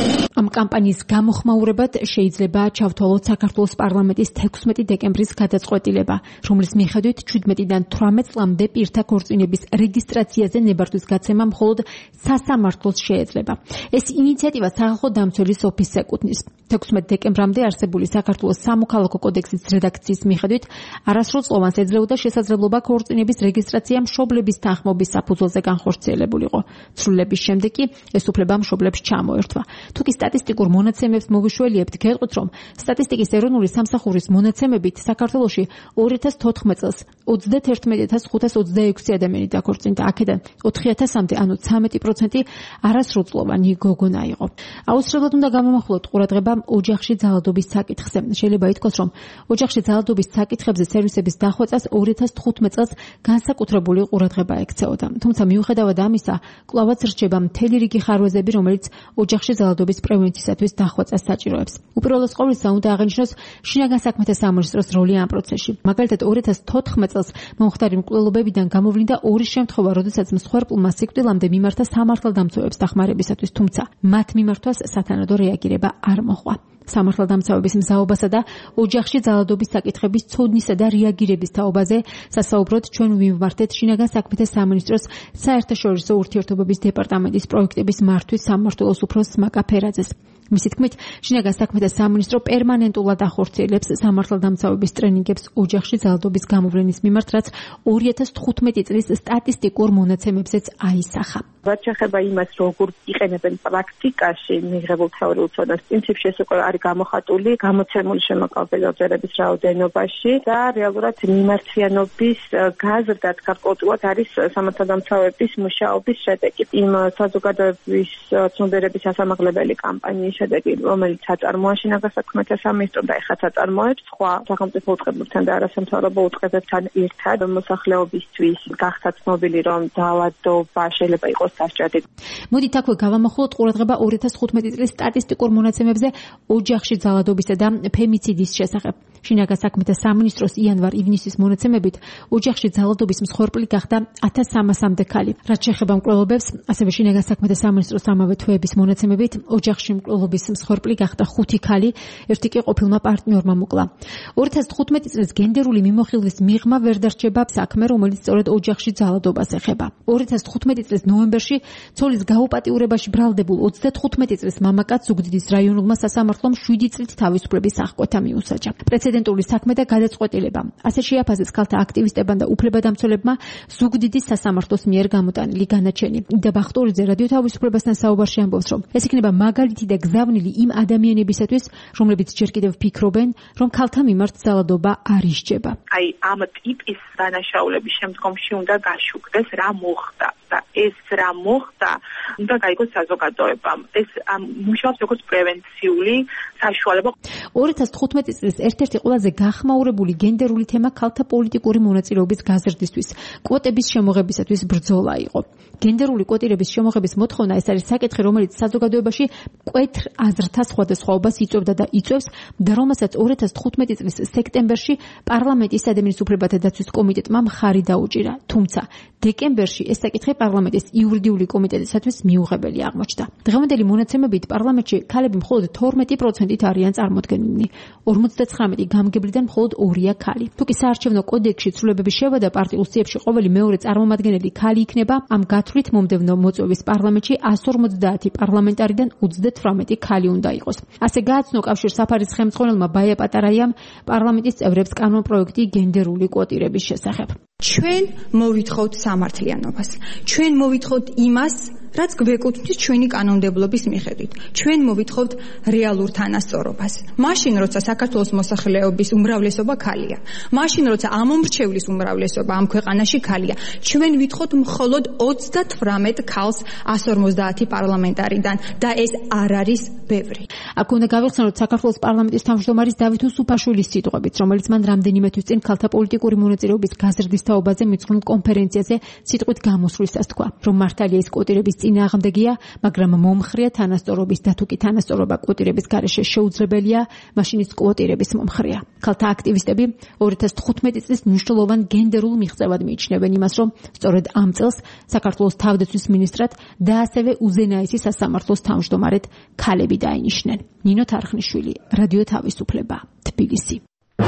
ამ კამპანიის გამოხმაურებად შეიძლება ჩავთვალოთ საქართველოს პარლამენტის თექვსმეტი დეკემბრის გადაწყვეტილება, რომლის მიხედვით შვიდმეტიდან თვრამეტ წლამდე პირთა ქორწინების რეგისტრაციაზე ნებართვის გაცემა მხოლოდ სასამართლოს შეეძლება. ეს ინიციატივა სახალხო დამცველის ოფისს ეკუთვნის. თექვსმეტ დეკემბრამდე არსებული საქართველოს სამოქალაქო კოდექსის რედაქციის მიხედვით არასრულწლოვანს ეძლეოდა შესაძლებლობა ქორწინების რეგისტრაცია მშობლების თანხმობის საფუძველზე განხორციელებულიყო. ცვლილების შემდეგ კი ეს უფლება მშობლებს ჩამოერთვა. თუკი სტატისტიკურ მონაცემებს მოვიშველიებთ, გეტყვით, რომ სტატისტიკის ეროვნული სამსახურის მონაცემებით საქართველოში ორი ათას თოთხმეტ წელს ოცდაათი ათას ხუთას ოცდაექვსი ადამიანი დაქორწინდა, აქედან ოთხი ათასამდე, ანუ ცამეტი პროცენტი არასრულწლოვანი გოგონა იყო. აუცილებლად უნდა გამომახვილოთ ყურადღება ოჯახში ძალადობის საკითხზე. შეიძლება ითქვას, რომ ოჯახში ძალადობის საკითხებზე სერვისების დახვეწას ორი ათას თხუთმეტ წელს განსაკუთრებული ყურადღება ექცეოდა. თუმცა მიუხედავად ამისა, კვლავაც რჩება მთელი რიგი ხარვეზები, რომელიც ოჯახში ძალადობის პრევენციისათვის დახვეწას საჭიროებს. უპირველეს ყოვლისა უნდა აღინიშნოს შინაგან საქმეთა სამინისტროს როლი ამ პროცესში. მაგალითად, ორი ათას თოთხმეტ წელს მომხდარი მკვლელობებიდან გამოვლინდა ორი შემთხვევა, როდესაც მსხვერპლმა სიკვდილამდე მიმართა სამართალდამცავებს დახმარებისათვის, თუმცა მათ მიმართვას სათანადო რეაგირება არ მოჰყვა. სამართალდამცავების მზაობასა და ოჯახში ძალადობის საკითხების ცოდნისა და რეაგირების თაობაზე სასაუბროდ ჩვენ ვიმართეთ შინაგან საქმეთა სამინისტროს საერთაშორისო ურთიერთობების დეპარტამენტის პროექტების მართვის სამმართველოს უფროს სმაკა ფერაძეს. მისი თქმით, შინაგან საქმეთა სამინისტრო პერმანენტულად ახორციელებს სამართალდამცავების ტრენინგებს ოჯახში ძალადობის გამოვლენის მიმართ, რაც ორი ათას თხუთმეტი წლის სტატისტიკურ მონაცემებზეც აისახა. რაც შეეხება იმას, როგორ იყენებენ პრაქტიკაში მიღებულ თეორიულ ცოდნას, პრინციპში ეს უკვე არის გამოხატული გამოცემული შემოყალბებელ ჯერების რაოდენობაში და რეალურად მიმართიანობის გაზრდაც გარკვეულწილად არის სამართალდამცავების მუშაობის შედეგი. იმ საზოგადოების ცნობიერების ასამაღლებელი კამპანიის შედეგი, რომელიც აწარმოა შინაგან საქმეთა სამინისტრომ და ეხლა აწარმოებს სხვა სახელმწიფო უწყებებთან და არასამთავრობო უწყებებთან ერთად მოსახლეობისთვის გახდა ცნობილი, რომ ძალადობა შეიძლება იყოს სასჯელი. მოდით აქვე გავამახვილოთ ყურადღება ორი ათას თხუთმეტი წლის სტატისტიკურ მონაცემებზე ოჯახში ძალადობისა და ფემიციდის შესახებ. შინაგან საქმეთა სამინისტროს იანვარ-ივნისის მონაცემებით ოჯახში ძალადობის მსხვერპლი გახდა ათას სამასამდე ქალი. რაც შეეხება მკვლელობებს, ასევე შინაგან საქმეთა სამინისტროს ამავე თვეების მონაცემებით ოჯახში მკვლელობის მსხვერპლი გახდა ხუთი ქალი, ერთი კი ყოფილმა პარტნიორმა მოკლა. ორი ათას თხუთმეტი წლის გენდერული მიმოხილვის მიღმა ვერ დარჩება საქმე, რომელიც სწორედ ოჯახში ძალადობას ეხება. ორი ათას თხუთმეტი წლის ნოემბერში ცოლის გაუპატიურებაში ბრალდებულ ოცდათხუთმეტი წლის მამაკაც ზუგდიდის რაიონულმა სასამართლომ შვიდი წლით თავისუფლების აღკვეთა მიუსაჯა. პრეცედენტული საქმე და გადაწყვეტილება. ასე შეაფასეს ქალთა აქტივისტებმა და უფლებადამცველებმა ზუგდიდის სასამართლოს მიერ გამოტანილი განაჩენი. იდა ბახტურიძე რადიო თავისუფლებასთან საუბარში ამბობს, რომ ეს იქნება მაგალითი და გზავნილი იმ ადამიანებისათვის, რომლებიც ჯერ კიდევ ფიქრობენ, რომ ქალთა მიმართ ძალადობა არ ისჯება. აი ამ ტიპის დანაშაულების შემდგომში უნდა გაშუქდეს რა მოხდა და ეს რა მოხდა უნდა გაიგოს საზოგადოებამ. ეს მუშაობს როგორც პრევენციული საშუალება. ორი ათას თხუთმეტი წლის ერთ-ერთი ყველაზე გახმაურებული გენდერული თემა ქალთა პოლიტიკური მონაწილეობის გაზრდისთვის, კვოტების შემოღებისათვის ბრძოლა იყო. გენდერული კვოტირების შემოღების მოთხოვნა ეს არის საკითხი, რომელიც საზოგადოებაში მკვეთრ აზრთა სხვადასხვაობას იწვევდა და იწვევს და რომელსაც ორი ათას თხუთმეტი წლის სექტემბერში პარლამენტის ადამიანის უფლებათა დაცვის კომიტეტმა მხარი დაუჭირა. თუმცა დეკემბერში ეს საკითხი პარლამენტის იურიდიული კომიტეტისათვის მიუღებელი აღმოჩნდა. დღევანდელი მონაცემებით პარლამენტში ქალები მხოლოდ თორმეტი პროცენტით არიან წარმოდგენილნი. ორმოცდაცხრამეტი გამგებლიდან მხოლოდ ორია ქალი. თუკი საარჩევნო კოდექსში ცვლილებების შევადა პარტიულ სიებში ყოველი მეორე წარმომადგენელი ქალი იქნება, ამ გათვლით მომდევნო მოწვევის პარლამენტში εκατს ორმოცდაათი პარლამენტარიდან ოცდათვრამეტი ქალი უნდა იყოს. ასე გააცნო კავშირ საფარის ხელმძღვანელმა ბაია პატარაიამ პარლამენტის წევრებს კანონპროექტი გენდერული კვოტირების შესახებ. ჩვენ მოვითხოვთ სამართლიანობას. ჩვენ მოვითხოვთ იმას, რაც გვეკუთვნის ჩვენი კანონმდებლობის მიხედვით. ჩვენ მოვითხოვთ რეალურ თანასწორობას. მაშინ, როცა საქართველოს მოსახლეობის უმრავლესობა ქალია, მაშინ, როცა ამომრჩევლის უმრავლესობა ამ ქვეყანაში ქალია, ჩვენ ვითხოვთ მხოლოდ ოცდათვრამეტ ქალს εκατს ორმოცდაათი პარლამენტარიდან და ეს არ არის ბევრი. აქ უნდა გავიხსენოთ საქართველოს პარლამენტის თავმჯდომარის დავით უსუფაშვილის სიტყვებით, რომელიც მან რამდენიმე თვის წინ ქალთა პოლიტიკური მონაწილეობის გაზრდის თაობაზე მიძღვნილ კონფერენციაზე სიტყვით გამოსვლისას თქვა, რომ მართალია ეს კვოტირების წინააღმდეგია, მაგრამ მომხრეა თანასწორობის და თუ კი თანასწორობა კვოტირების გარეშე შეუძლებელია, მაშინ ის კვოტირების მომხრეა. ქალთა აქტივისტები ორი ათას თხუთმეტი წლის მნიშვნელოვან გენდერულ მიღწევად მიიჩნევენ იმას, რომ სწორედ ამ წელს საქართველოს თავდაცვის მინისტრად და ასევე უზენაესი სასამართლოს თავმჯდომარედ ქალები დაინიშნენ. ნინო თარხნიშვილი, რადიო თავისუფლება, თბილისი.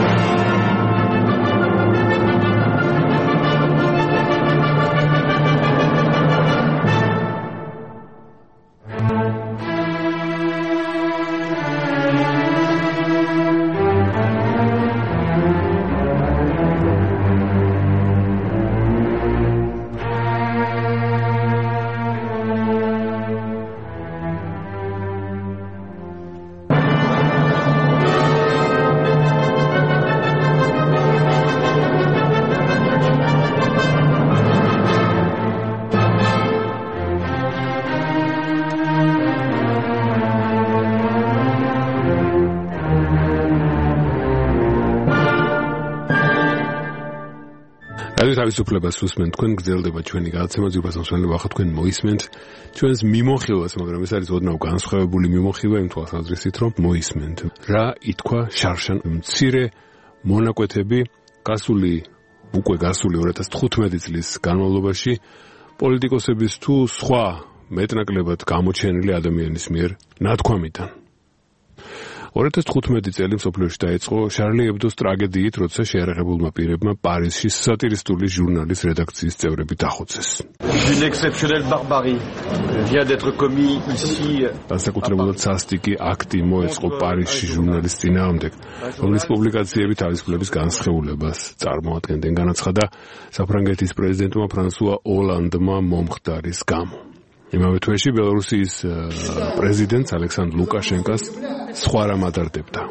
თავისუფლებას უსმენთ, თქვენ გრძელდება ჩვენი გადაცემა, ზურბას მოსვენდება ახლა თქვენ მოისმენთ ჩვენს მიმოხილვას, მაგრამ ეს არის ოდნავ განსხვავებული მიმოხილვა იმ თვალსაზრისით, რომ მოისმენთ. რა ითქვა შარშან მცირე მონაკვეთები გასული უკვე გასული ორი ათას თხუთმეტი წლის განმავლობაში პოლიტიკოსების თუ სხვა მეტნაკლებად გამოჩენილი ადამიანის მიერ ნათქვამიდან. ორი ათას თხუთმეტი წელი მსოფლიოში დაიწყო შარლი ებდოს ტრაგედიით, როცა შეიარაღებულმა პირებმა პარიზში სატირისტული ჟურნალის რედაქციის წევრები დახოცეს. Une exceptionnelle barbarie vient d'être commis ici. განსაკუთრებულად სასტიკი აქტი მოეწყო პარიზში ჟურნალის წინააღმდეგ, რომლის პუბლიკაციები თავისუფლების განსხეულებას წარმოადგენდნენ, განაცხადა საფრანგეთის პრეზიდენტმა ფრანსუა ოლანდმა მომხდარის გამო. იმავე თვეში ბელარუსიის პრეზიდენტს ალექსანდრ ლუკაშენკას სხვა რამ ადარდებდა.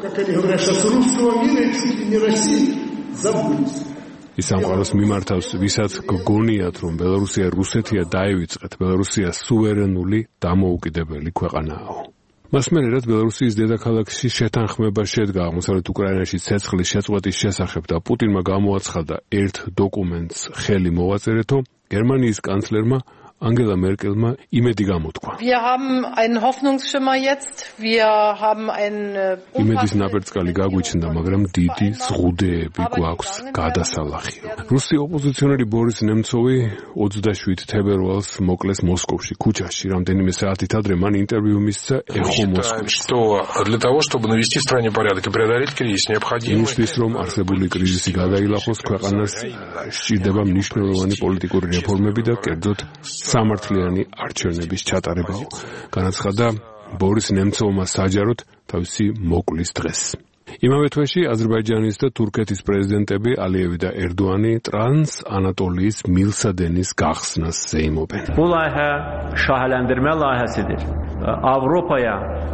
ის სამყაროს მიმართავს, ვისაც გგონიათ, რომ ბელარუსია რუსეთია დაივიწყეთ, ბელარუსია სუვერენული დამოუკიდებელი ქვეყანაა. მას მერე რაც ბელარუსიის დედაქალაქში შეთანხმება შედგა აღმოსავლეთ უკრაინაში ცეცხლის შეწყვეტის შესახებ და პუტინმა გამოაცხადა ერთ დოკუმენტს ხელი მოვაწერეთო, გერმანიის კანცლერმა Angela Merkelმა იმედი გამოთქვა. Wir haben einen Hoffnungsschimmer jetzt. Wir haben ein იმედის ნაპერწკალი გაგვიჩნდა, მაგრამ დიდი ზღუდეები გვაქვს გადასალახი. რუსი ოპოზიციონერი ბორის ნემცოვი ოცდაშვიდ თებერვალს მოკლეს მოსკოვში, ქუჩაში. რამდენიმე საათით ადრე მან ინტერვიუ მისცა ეხო მოსკოვში. Что для того, чтобы навести в стране порядок и преодолеть кризис, необходимо იმისთვის, რომ არსებული კრიზისი გადაილახოს, ქვეყანას სჭირდება მნიშვნელოვანი პოლიტიკური რეფორმები და კერძოდ სამართლიანი არჩევნების ჩატარებაო. განაცხადა ბორის ნემცოვმა საჯაროდ თავისი მოკლის დღეს. იმავე თვეში აზერბაიჯანის და თურქეთის პრეზიდენტები ალიევი და ერდოანი ტრანს ანატოლიის მილსადენის გახსნას ზეიმობენ. Bu layihə şaheləndirmə layihəsidir. Avropaya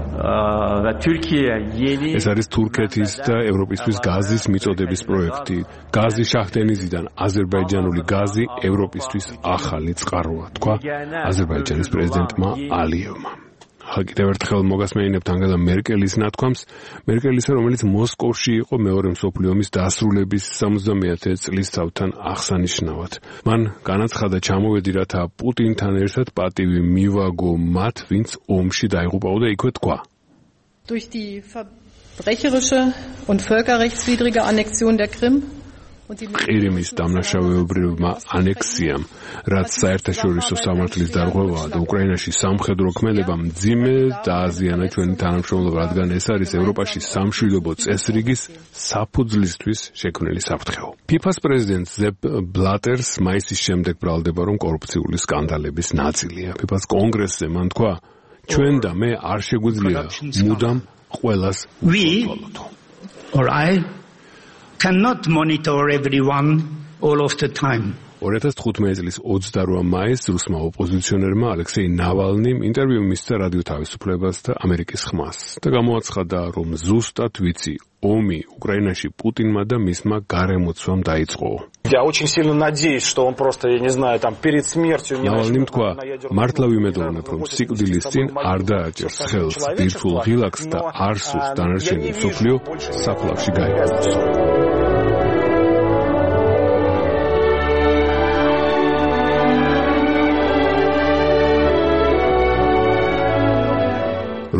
və Türkiyə yeni ეს არის თურქეთის და ევროპისთვის გაზის მიწოდების პროექტი. გაზი შაჰდენიზიდან აზერბაიჯანული გაზი ევროპისთვის ახალი წყაროა, თქვა აზერბაიჯანის პრეზიდენტმა ალიევმა. კიდევ ერთხელ მოგასმენინებთ ანგელა მერკელის ნათქვამს, მერკელისა, რომელიც მოსკოვში იყო მეორე მსოფლიო ომის დასრულების სამოცდამეათე წლისთავთან აღსანიშნავად. მან განაცხადა ჩამოვედი, რათა პუტინთან ერთად პატივი მივაგო მათ, ვინც ომში დაიღუპაო და იქვე თქვა. Durch die verbrecherische und völkerrechtswidrige Annexion der Krim ყირიმის დამნაშავეობრივმა ანექსიამ, რაც საერთაშორისო სამართლის დარღვევაა და უკრაინაში სამხედრო ქმედება მძიმე დააზიანა ჩვენი თანამშრომლობა, რადგან ეს არის ევროპაში სამშვიდობო წესრიგის საფუძვლისთვის შექმნილი საფრთხეო. ფიფას პრეზიდენტ ზეპ ბლატერს მაისის შემდეგ ბრალდება, რომ კორუფციული სკანდალების ნაწილია. ფიფას კონგრესზე მან თქვა, ჩვენ და მე არ შეგვიძლია მუდამ ყველას ვუხმობთ. Or I cannot monitor everyone all of the time. ორი ათას თხუთმეტი წლის ოცდაორი მაისს რუსმა ოპოზიციონერმა ალექსეი ნავალნიმ ინტერვიუ მისცა რადიო თავისუფლებას და ამერიკის ხმას და გამოაცხადა, რომ ზუსტად ვიცი, ომი უკრაინაში პუტინმა და მისმა გარემოცვამ დაიწყო. Я очень сильно надеюсь, что он просто, я не знаю, там перед смертью не ნავალნიმ თქვა, მართლა ვიმედოვნებ, რომ სიკვდილის წინ არ დააჭერს ხელს ბირთვულ ღილაკს და არ სურს დანარჩენი მსოფლიო საფლავში გაიყენოს.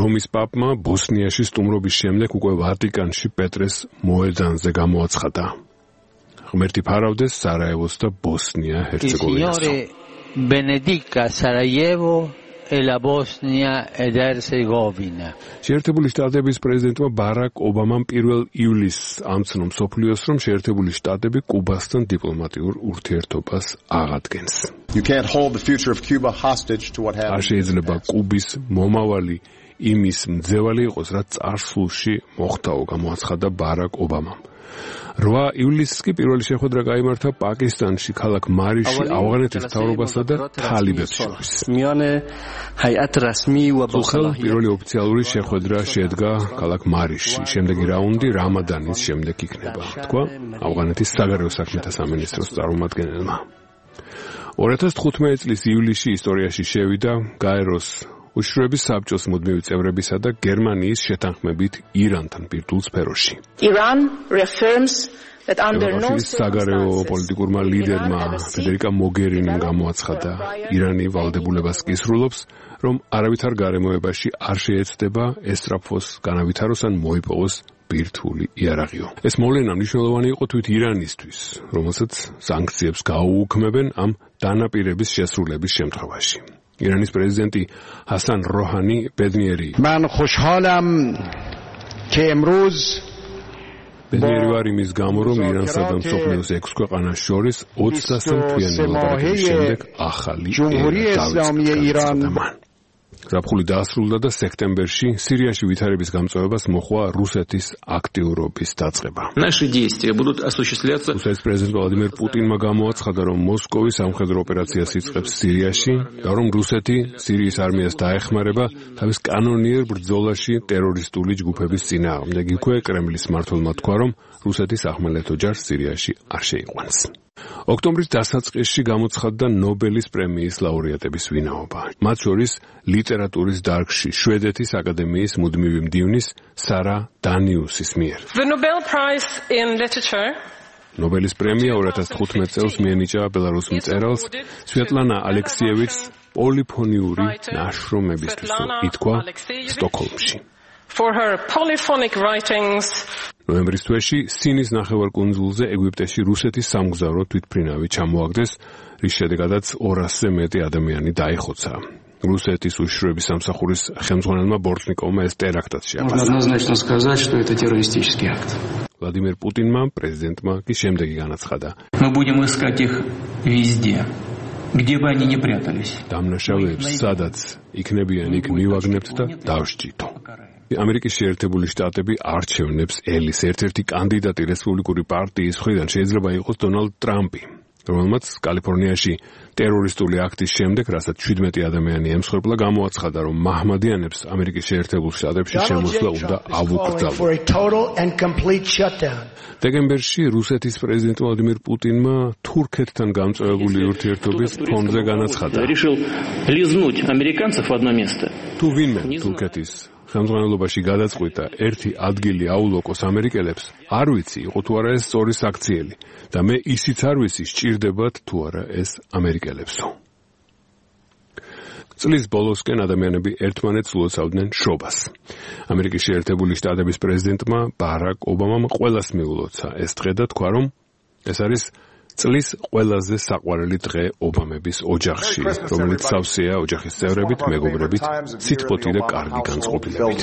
რომის პაპმა ბოსნიაში სტუმრობის შემდეგ უკვე ვატიკანში პეტრეს მოედანზე გამოაცხადა. ღმერთი ფარავდეს სარაევოს და ბოსნია-ჰერცეგოვინას. benedica Sarajevo e la Bosnia ed Herzegovina. შეერთებული შტატების პრეზიდენტმა ბარაკ ობამამ პირველ ივლისს ამცნო მსოფლიოს, რომ შეერთებული შტატები კუბასთან დიპლომატიურ ურთიერთობას აღადგენს. You can't hold the future of Cuba hostage to what happened. არ შეიძლება კუბის მომავალი იმის მძევალი იყოს, რაც წარსულში მოხდაო, გამოაცხადა ბარაკ ობამამ. რვა ივლისს კი პირველი შეხვედრა გაიმართა პაკისტანში, ქალაქ მარიში, ავღანეთის მთავრობასა და თალიბებს შორის. პირველი ოფიციალური შეხვედრა შედგა ქალაქ მარიში, შემდეგი რაუნდი რამადანის შემდეგ იქნება, თქვა ავღანეთის საგარეო საქმეთა სამინისტროს წარმომადგენელმა. ორი ათას თხუთმეტი წლის ივლისში ისტორიაში შევიდა გაეროს უშიშროების საბჭოს მუდმივი წევრებისა და გერმანიის შეთანხმებით ირანთან ბირთვულ სფეროში. Iran reaffirms that under no საგარეო პოლიტიკურმა ლიდერმა ფედერიკა მოგერინიმ გამოაცხადა, ირანი ვალდებულებას კისრულობს, რომ არავითარ გარემოებაში არ შეეცდება ესტრაფოს, განავითაროს ან მოიპოვოს ბირთვული იარაღიო. ეს მოვლენა მნიშვნელოვანი იყო თვით ირანისთვის, რომელსაც სანქციებს გაუუქმებენ ამ დანაპირების შესრულების შემთხვევაში. ირანის პრეზიდენტი ჰასან როჰანი ბედნიერი მან ხოშჰალამ که امروز ბედნიერი ვარ იმის გამო, რომ ირანსა და მსოფლიოს ექვს ქვეყანას შორის ოცდასამ თვიანი მოლაპარაკების შემდეგ ახალი ერა დავიწყდა. ზაფხული დაასრულდა და სექტემბერში სირიაში ვითარების გამწვევებას მოჰყვა რუსეთის აქტიურობის დაწყება. რუსეთის პრეზიდენტ ვლადიმერ პუტინმა გამოაცხადა, რომ მოსკოვი სამხედრო ოპერაციას იწყებს სირიაში და რომ რუსეთი სირიის არმიას დაეხმარება თავის კანონიერ ბრძოლაში ტერორისტული ჯგუფების წინააღმდეგ. იქვე კრემლის მმართველმა თქვა, რომ რუსეთის ახმელეთ ოჯახს სირიაში არ შეიყვანს. ოქტომბრის დასაწყისში გამოცხადდა ნობელის პრემიის ლაურეატების ვინაობა. მათ შორის ლიტერატურის დარგში შვედეთის აკადემიის მუდმივი მდივნის სარა დანიუსის მიერ. The Nobel Prize in Literature ნობელის პრემია ორი ათას თხუთმეტი წელს მიენიჭა ბელარუს მწერალს სვეტლანა ალექსიევიჩს პოლიფონიური ნაშრომებისთვის, ითქვა სტოკჰოლმში. For her polyphonic writings. ნოემბრის თვეში სინის ნახევარკუნძულზე ეგვიპტეში რუსეთის სამგზავრო თვითმფრინავი ჩამოაგდეს, რის შედეგადაც ორასზე მეტი ადამიანი დაიხოცა. რუსეთის უშიშროების სამსახურის ხელმძღვანელმა ბორტნიკოვმა ეს ტერაქტად შეაფასა. ვლადიმერ პუტინმა, პრეზიდენტმა კი შემდეგი განაცხადა. Мы будем искать их везде, где бы они ни прятались. დამნაშავეებს სადაც იქნებიან, იქ მივაგნებთ და დავსჯითო. ამერიკის შეერთებული შტატები არჩევნებს ელის ერთ-ერთი კანდიდატი რესპუბლიკური პარტიის მხრიდან შეიძლება იყოს დონალდ ტრამპი, რომელმაც კალიფორნიაში ტერორისტული აქტის შემდეგ, რასაც შვიდმეტი ადამიანი ემსხვერპლა, გამოაცხადა, რომ მაჰმადიანებს ამერიკის შეერთებულ შტატებში შემოსვლა უნდა ავუგრძელონ. დეკემბერში რუსეთის პრეზიდენტ ვლადიმერ პუტინმა თურქეთთან გამწვევებული ურთიერთობის ფონზე განაცხადა, თუ ვინმე თურქეთის ხელმძღვანელობაში გადაწყვიტა ერთი ადგილი აულოკოს ამერიკელებს, არ ვიცი, იყო თუ არა ეს სწორი საქციელი და მე ისიც არ ვიცი, სჭირდებათ თუ არა ეს ამერიკელებსო. წლის ბოლოსკენ ადამიანები ერთმანეთს ულოცავდნენ შობას. ამერიკის შეერთებული შტატების პრეზიდენტმა ბარაკ ობამამ ყველას მიულოცა ეს დღე და თქვა, რომ ეს არის წლის ყველაზე საყვარელი დღე ობამების ოჯახში, რომელიც სავსეა ოჯახის წევრებით, მეგობრებით, სითბოთი და კარგი განწყობილებით.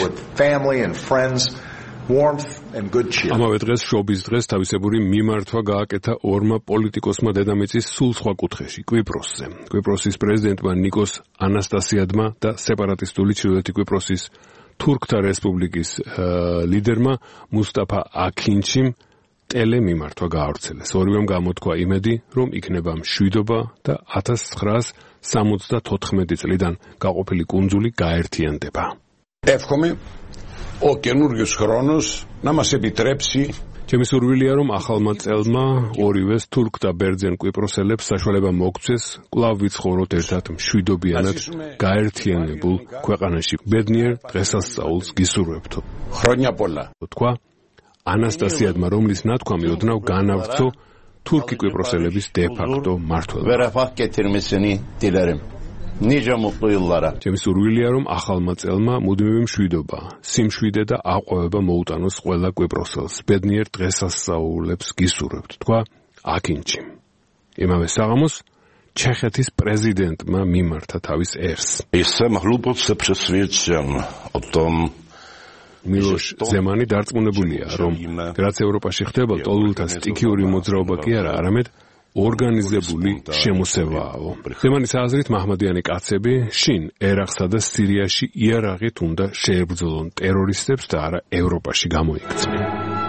ამავე დღეს შობის დღეს თავისებური მიმართვა გააკეთა ორმა პოლიტიკოსმა დედამიწის სულ სხვა კუთხეში, კვიპროსზე. კვიპროსის პრეზიდენტმა ნიკოს ანასტასიადმა და სეპარატისტული ჩრდილოეთი კვიპროსის თურქთა რესპუბლიკის ლიდერმა მუსტაფა აქინჩიმ ტელემიმართვა გაავრცელეს. ორივემ გამოთქვა იმედი, რომ იქნება მშვიდობა და ათას ცხრაას სამოცდათოთხმეტი წლიდან გაყოფილი კუნძული გაერთიანდება. εύχομαι ο καινούργιος χρόνος να μας επιτρέψει ჩემი სურვილია, რომ ახალმა წელმა ორივეს თურქ და ბერძენ კვიპროსელებს საშუალება მოგცეს კვლავ ვიცხოვროთ ერთად მშვიდობიანად გაერთიანებულ ქვეყანაში. ბედნიერ დღესასწაულს გისურვებთ. χρόνια πολλά. თქვა ანასტასიადმა, რომლის ნათქვამი ოდნავ განავრცო თურქი კვიპროსელების დე ფაქტო მმართველობა. Nice mutlu yıllara. ჩემი სურვილია რომ ახალმა წელმა მუდმივი მშვიდობა, სიმშვიდე და აყვავება მოუტანოს ყველა კვიპროსელს. ბედნიერ დღესასწაულებს გისურვებთ, თქვა აკინჩიმ. იმავე საღამოს ჩეხეთის პრეზიდენტმა მიმართა თავის ერს. Jsem hluboce přesvědčen o tom, მილოშ ზემანი დარწმუნებულია, რომ რაც ევროპაში ხდება, ტოლულთა სტიქიური მოძრაობა კი არა, არამედ ორგანიზებული შემოსევაო. ზემანის აზრით მაჰმადიანი კაცები შინ ერაყსა და სირიაში იარაღით უნდა შეებრძოლონ ტერორისტებს და არა ევროპაში გამოიქცნენ.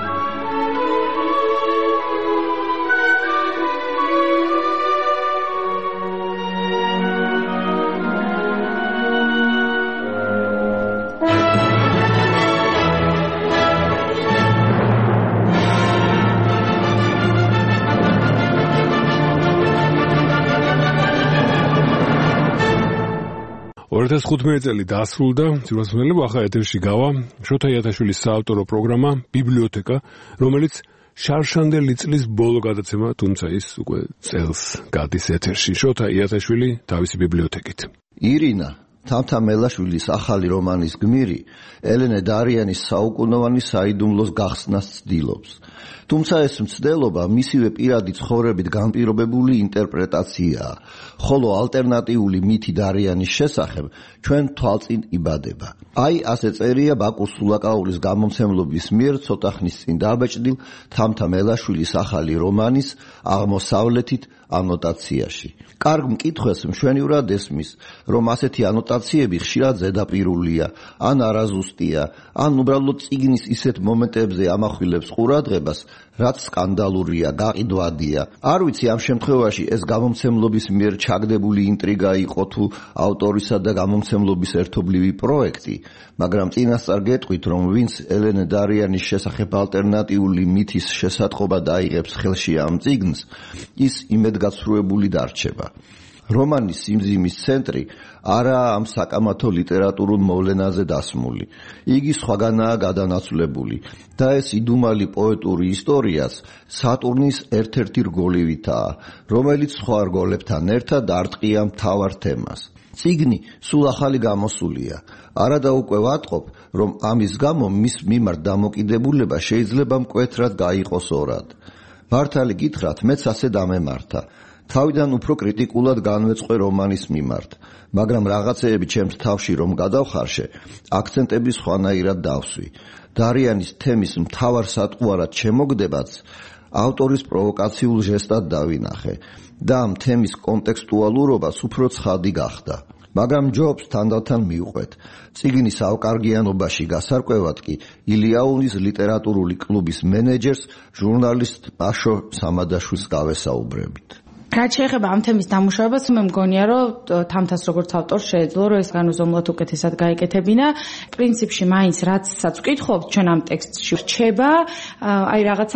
ორი ათას ხუთმეტი წელი დასრულდა, ძიროსმელები ახლა ეთერში გავა შოთა იათაშვილის საავტორო პროგრამა ბიბლიოთეკა, რომელიც შარშანდელი წლის ბოლო გადაცემა, თუმცა ის უკვე წელს გადის ეთერში. შოთა იათაშვილი თავისი ბიბლიოთეკით. ირინა თამთამელაშვილის ახალი რომანის გმირი ელენე დარიანის საუკუნოვანი საიდუმლოს გახსნას ცდილობს. თუმცა ეს მცდელობა მისივე პირადი ცხოვრებით განპირობებული ინტერპრეტაციაა, ხოლო ალტერნატიული მითი დარიანის შესახებ ჩვენ თვალწინ იბადება. აი ასე წერია ბაკურ სულაკაურის გამომცემლობის მიერ ცოტა ხნის წინ დაბეჭდილ თამთამელაშვილის ახალი რომანის აღმოსავლეთით ანოტაციაში. კარგ მკითხვას მშვენივრად ესმის, რომ ასეთი ანოტაციები ხშირად ზედაპირულია, ან არაზუსტია, ან უბრალოდ წიგნის ისეთ მომენტებზე ამახვილებს ყურადღებას, რაც სკანდალურია, გაყიდვადია. არ ვიცი ამ შემთხვევაში ეს გამომცემლობის მიერ ჩაგდებული ინტრიგა იყო თუ ავტორისა და გამომცემლობის ერთობლივი პროექტი, მაგრამ წინასწარ გეტყვით, რომ ვინც ელენე დარიანის შესახებ ალტერნატიული მითის შესატყობა დაიღებს ხელში ამ წიგნს, ის იმედგაცრუებული დარჩება. რომანის სიმძიმის ცენტრი არაა ამ საკამათო ლიტერატურულ მოვლენაზე დასმული. იგი სხვაგანაა გადანაცვლებული და ეს იდუმალი პოეტური ისტორიაც სატურნის ერთ-ერთი რგოლივითაა, რომელიც სხვა რგოლებთან ერთად არტყია მთავარ თემას. წიგნი სულ ახალი გამოსულია. არადა უკვე ვატყობ, რომ ამის გამო მის მიმართ დამოკიდებულება შეიძლება მკვეთრად გაიყოს ორად. მართალი გითხრათ, მეც ასე დამემართა. თავიდან უფრო კრიტიკულად განვეწყვე რომანის მიმართ, მაგრამ რაღაცეები ჩემს თავში რომ გადავხარშე, აქცენტები სხვანაირად დავსვი. დარიანის თემის მთავარ სატყუარად შემოგდებაც ავტორის პროვოკაციულ ჟესტად დავინახე და ამ თემის კონტექსტუალურობას უფრო ცხადი გახდა. მაგრამ ჯობს თანდათან მიუყვეთ. წიგნის ავკარგიანობაში გასარკვევად კი ილიაუნის ლიტერატურული კლუბის მენეჯერს ჟურნალისტ პაშო სამადაშვილს გავესაუბრებით. რაც შეეხება ამ თემის დამუშავებას, მე მგონია, რომ თამთას როგორც ავტორს შეეძლო, რომ ეს განუზომლად უკეთესად გაეკეთებინა. პრინციპში მაინც რაცაც ვკითხავთ ჩვენ ამ ტექსტში რჩება, აი რაღაცა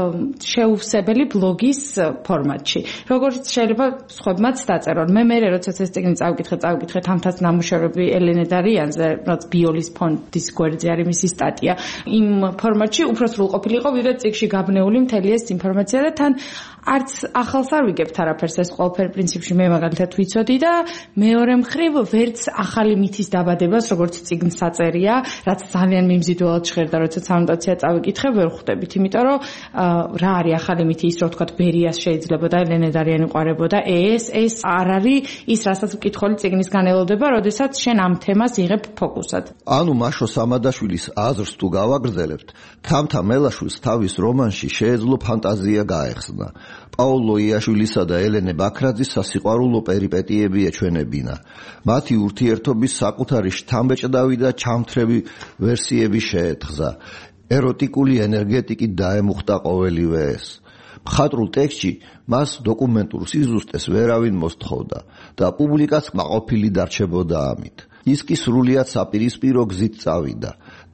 შეუვსებელი ბლოგის ფორმატში. როგორც შეიძლება სხვებმაც დაწერონ. მე მერე როცა ეს ტექსტი წავკითხე, წავკითხე თამთას ნამუშევრები ელენე დარიანზე, რაც ბიოლის ფონდის გვერდზე არის მისი სტატია. იმ ფორმატში უფრო სრულყოფილი იყო, ვიდრე წიგნში გაბნეული მთელი ეს ინფორმაცია და თან არც ახალს არ ვიგებთ არაფერს, ეს ყველაფერი პრინციპში მე მაგალითად ვიცოდი და მეორე მხრივ ვერც ახალი მითის დაბადებას, როგორც წიგნს საწერია, რაც ძალიან მიმზიდველად ჟღერდა, როცა ანოტაცია წავიკითხე, ვერ ხვდებით, იმიტომ რომ რა არის ახალი მითი, ის რო ვთქვათ, ბერიას შეიძლებოდა, ელენე დარიანი ყვარებოდა, ეს ეს არ არის ის, რასაც ვკითხული წიგნისგან ელოდება, როდესაც შენ ამ თემას იღებ ფოკუსად. ანუ მაშო სამადაშვილის აზრს თუ გავაგრძელებთ, თამთამელაშვილს თავის რომანში შეეძლო ფანტაზია გაეხსნა. პაულო იაშვილისა და ელენე ბაქრაძის სასიყვარულო პერიპეტიები ეჩვენებინა. მათი ურთიერთობის საკუთარი შთამბეჭდავი და ჩამთრევი ვერსიები შეეთხზა. ეროტიკული ენერგეტიკით დაემუხტა ყოველივე ეს. მხატვრულ ტექსტში მას დოკუმენტურ სიზუსტეს ვერავინ მოსთხოვდა და პუბლიკაც კმაყოფილი დარჩებოდა ამით. ის კი სრულიად საპირისპირო გზით წავიდა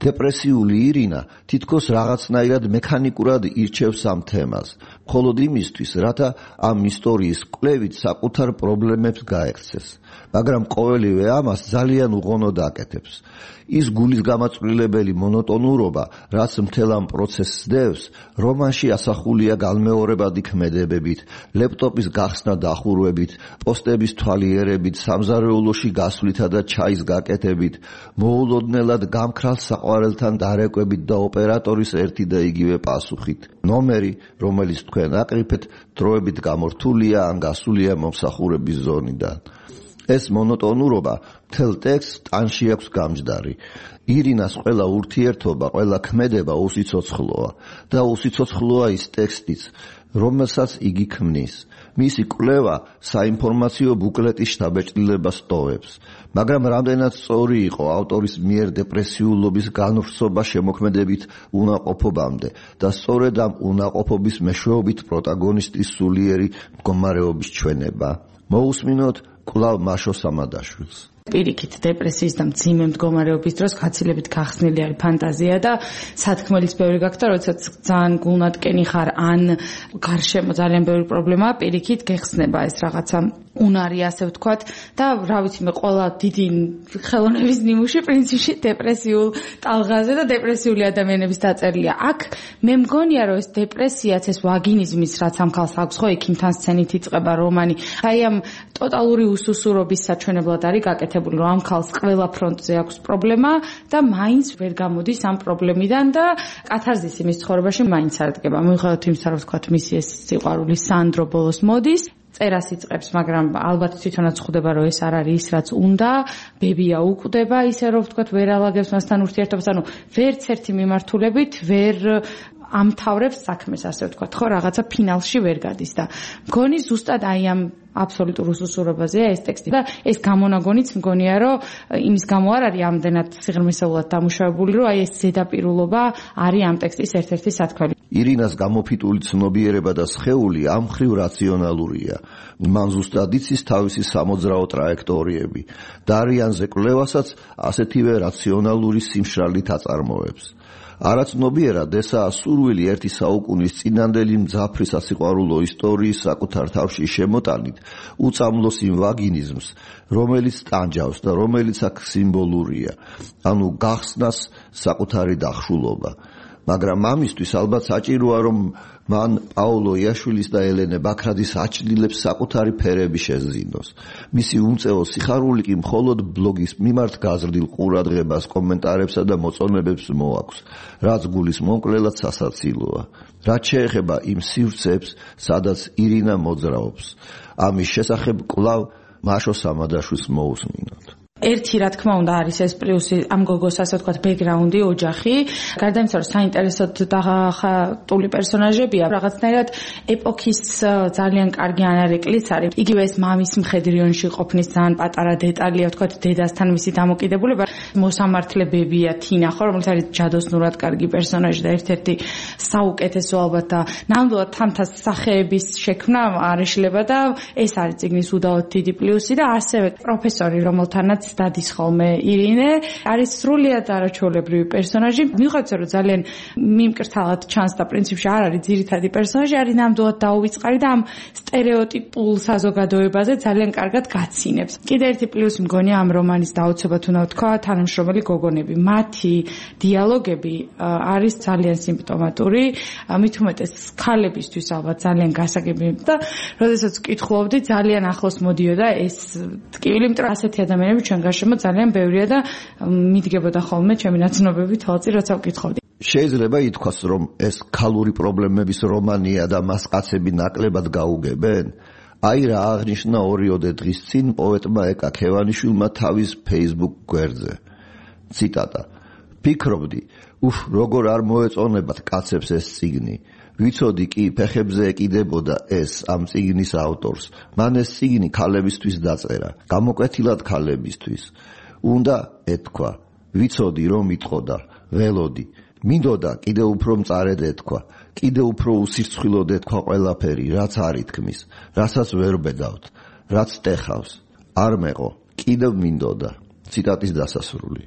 დეპრესიული ირინა თითქოს რაღაცნაირად მექანიკურად ირჩევს ამ თემას, მხოლოდ იმისთვის, რათა ამ ისტორიის კვლევით საკუთარ პრობლემებს გაექცეს. მაგრამ ყოველივე ამას ძალიან უღონოდ აკეთებს. ის გულის გამაწვრილებელი მონოტონურობა, რაც მთელ ამ პროცესს დევს, რომანში ასახულია განმეორებადი ქმედებებით, ლეპტოპის გახსნა დახურვებით, პოსტების თვალიერებით, სამზარეულოში გასვლითა და ჩაის გაკეთებით, მოულოდნელად გამქრალ საყვარელთან დარეკვებით და ოპერატორის ერთი და იგივე პასუხით. ნომერი, რომელიც თქვენ აკრიფეთ, დროებით გამორთულია ან გასულია მომსახურების ზონიდან. ეს მონოტონურობა მთელ ტექსტს ტანში აქვს გამჯდარი. ირინას ყველა ურთიერთობა, ყველა ქმედება უსიცოცხლოა და უსიცოცხლოა ის ტექსტიც, რომელსაც იგი ქმნის. მისი კვლევა საინფორმაციო ბუკლეტის შთაბეჭდილებას ტოვებს, მაგრამ რამდენად სწორი იყო ავტორის მიერ დეპრესიულობის განვრცობა შემოქმედებით უნაყოფობამდე და სწორედ ამ უნაყოფობის მეშვეობით პროტაგონისტის სულიერი მდგომარეობის ჩვენება. მოусმინოთ კვლავ მაშო სამადაშვილს. პირიქით დეპრესიის და მძიმე მდგომარეობის დროს გაცილებით გახსნილი არის ფანტაზია და სათქმელის ბევრი გაქვს და როდესაც ძალიან გულნატკენი ხარ ან გარშემო ძალიან ბევრი პრობლემაა, პირიქით გეხსნება ეს რაღაცა უნარი, ასე ვთქვათ, და რა ვიცი მე ყველა დიდი ხელოვნების ნიმუში პრინციპში დეპრესიულ ტალღაზე და დეპრესიული ადამიანების დაწერილია. აქ მე მგონია რომ ეს დეპრესიაც, ეს ვაგინიზმის რაც ამ ქალს აქვს, ხო ექიმთან სცენით იწყება რომანი, აი ამ ტოტალური უსუსურობის საჩვენებლად არის გაკეთებული, რომ ამ ქალს ყველა ფრონტზე აქვს პრობლემა და მაინც ვერ გამოდის ამ პრობლემიდან და კათარზისი მის ცხოვრებაში მაინც არ დგება. მიუხედავად იმისა, რომ ვთქვათ მისი ეს სიყვარული სანდრო ბოლოს მოდის, წერას იწყებს, მაგრამ ალბათ თვითონაც ხვდება, რომ ეს არ არის ის, რაც უნდა, ბებია უკვდება, ისე რომ ვთქვათ, ვერ ალაგებს მასთან ურთიერთობას, ანუ ვერც ერთი მიმართულებით ვერ ამთავრებს საქმეს, ასე ვთქვათ, ხო, რაღაცა ფინალში ვერ გადის და მგონი ზუსტად აი ამ აბსოლუტურ უსუსურობაზეა ეს ტექსტი და ეს გამონაგონიც მგონია, რომ იმის გამო არ არის ამდენად სიღრმისეულად დამუშავებული, რომ აი ეს ზედაპირულობა არის ამ ტექსტის ერთ-ერთი სათქმელი. ირინას გამოფიტული ცნობიერება და სხეული ამ მხრივ რაციონალურია. მან ზუსტად იცის თავისი სამოძრაო ტრაექტორიები. დარიანზე კვლევასაც ასეთივე რაციონალური სიმშრალით აწარმოებს. არაცნობიერად ესაა სურვილი ერთი საუკუნის წინანდელი მძაფრი სასიყვარულო ისტორიის საკუთარ თავში შემოტანით უწამლოს იმ ვაგინიზმს, რომელიც ტანჯავს და რომელიც აქ სიმბოლურია, ანუ გახსნას საკუთარი დახშულობა. მაგრამ ამისთვის ალბათ საჭიროა, რომ მან პაოლო იაშვილის და ელენე ბაქრაძის აჩლილებს საკუთარი ფერები შეზინოს. მისი უმწეო სიხარული კი მხოლოდ ბლოგის მიმართ გაზრდილ ყურადღებას, კომენტარებსა და მოწონებებს მოაქვს, რაც გულის მომკვლელად სასაცილოა. რაც შეეხება იმ სივრცეებს, სადაც ირინა მოძრაობს, ამის შესახებ კვლავ მაშო სამადაშვილს მოусმინოთ. ერთი რა თქმა უნდა არის ეს პლუსი ამ გოგოს, ასე ვთქვათ, ბექგრაუნდი, ოჯახი. გარდა იმისა, რომ საინტერესოდ დახატული პერსონაჟებია, რაღაცნაირად ეპოქის ძალიან კარგი ანარეკლიც არის. იგივე ეს მამის მხედრიონში ყოფნის ძალიან პატარა დეტალია, ვთქვათ, დედასთან მისი დამოკიდებულება. მოსამართლებებია თინა, ხო, რომელიც არის ჯადოსნურად კარგი პერსონაჟი და ერთ-ერთი საუკეთესო ალბათ და ნამდვილად თამთა სახეების შექმნა არ ეშლება და ეს არის წიგნის უდავოდ დიდი პლუსი და ასევე პროფესორი, რომელთანაც დადის ხოლმე ირინე, არის სრულიად არაჩვეულებრივი პერსონაჟი. მიუხედავად რომ ძალიან მიმკრთალად ჩანს და პრინციპში არ არის ძირითადი პერსონაჟი, არის ნამდვილად დაუვიწყარი და ამ სტერეოტიპულ საზოგადოებაზე ძალიან კარგად გაცინებს. კიდე ერთი პლუსი მგონია ამ რომანის დაუცებად უნდა ვთქვა, თანამშრომელი გოგონები. მათი დიალოგები არის ძალიან სიმპტომატური, მით უმეტეს ქალებისთვის ალბათ ძალიან გასაგები და როდესაც ვკითხულობდი, ძალიან ახლოს მოდიოდა ეს ტკივილი, იმიტომ რომ ასეთი ადამიანები ჩვენ გარშემო ძალიან ბევრია და მიდგებოდა ხოლმე ჩემი ნაცნობები თვალწინ, როცა ვკითხავდი. შეიძლება ითქვას, რომ ეს ქალური პრობლემების რომანია და მას კაცები ნაკლებად გაუგებენ? აი რა აღნიშნა ორიოდე დღის წინ პოეტმა ეკა ქევანიშვილმა თავის Facebook გვერდზე. ციტატა: "ფიქრობდი, უფ, როგორ არ მოეწონებათ კაცებს ეს წიგნი. ვიცოდი კი ფეხებზე ეკიდებოდა ეს ამ წიგნის ავტორს. მან ეს წიგნი ქალებისთვის დაწერა, გამოკვეთილად ქალებისთვის. უნდა ეთქვა, ვიცოდი რომ იტყოდა, ველოდი. მინდოდა კიდევ უფრო მწარედ ეთქვა, კიდევ უფრო უსირცხვილოდ ეთქვა ყველაფერი, რაც არ ითქმის, რასაც ვერ ბედავთ, რაც ტეხავს. არ მეყო, კიდევ მინდოდა." ციტატის დასასრული.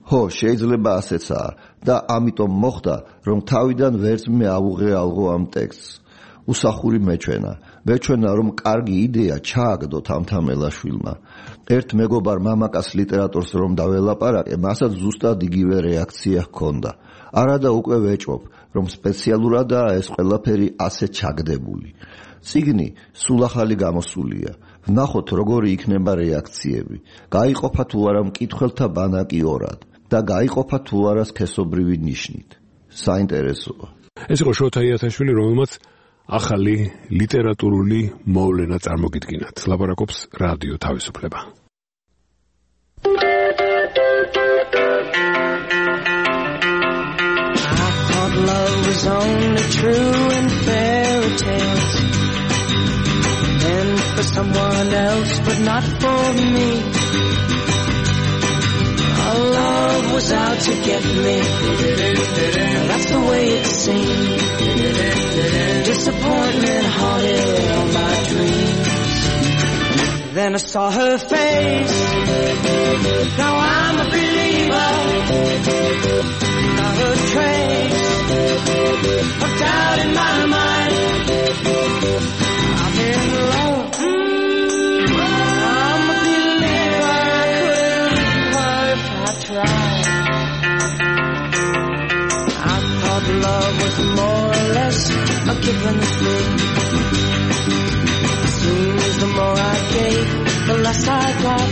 ხო, შეიძლება ასეცაა და ამიტომ მოხდა, რომ თავიდან ვერც მე ავუღეალღო ამ ტექსტს. უსახური მეჩვენა, მეჩვენა რომ კარგი იდეა ჩააგდო თამთამელაშვილმა. ერთ მეგობარ მამაკაც ლიტერატურს რომ დაველაპარაკე, მასაც ზუსტად იგივე რეაქცია ჰქონდა. არადა უკვე ვეჭვობ, რომ სპეციალურადაა ეს ყველაფერი ასე ჩაგდებული. წიგნი სულ ახალი გამოსულია. ვნახოთ როგორი იქნება რეაქციები. გაიყოფა თუ არა მკითხველთა ბანაკი ორად და გაიყოფა თუ არა სქესობრივი ნიშნით. საინტერესოა. ეს იყო შოთა იათაშვილი, რომელმაც ახალი ლიტერატურული მოვლენა წარმოგიდგინათ. ლაპარაკობს რადიო თავისუფლება. I thought love was only true in fairy tales, and for someone else, but not for me. Our love was out to get me. That's the way it seemed. Disappointment haunted all my dreams. Then I saw her face. Now I'm a believer. Not a trace of doubt in my mind. I'm in love. I'm a believer. I couldn't leave her if I tried. I thought love was more or less a given thing. Seems the more I gave, the less I got.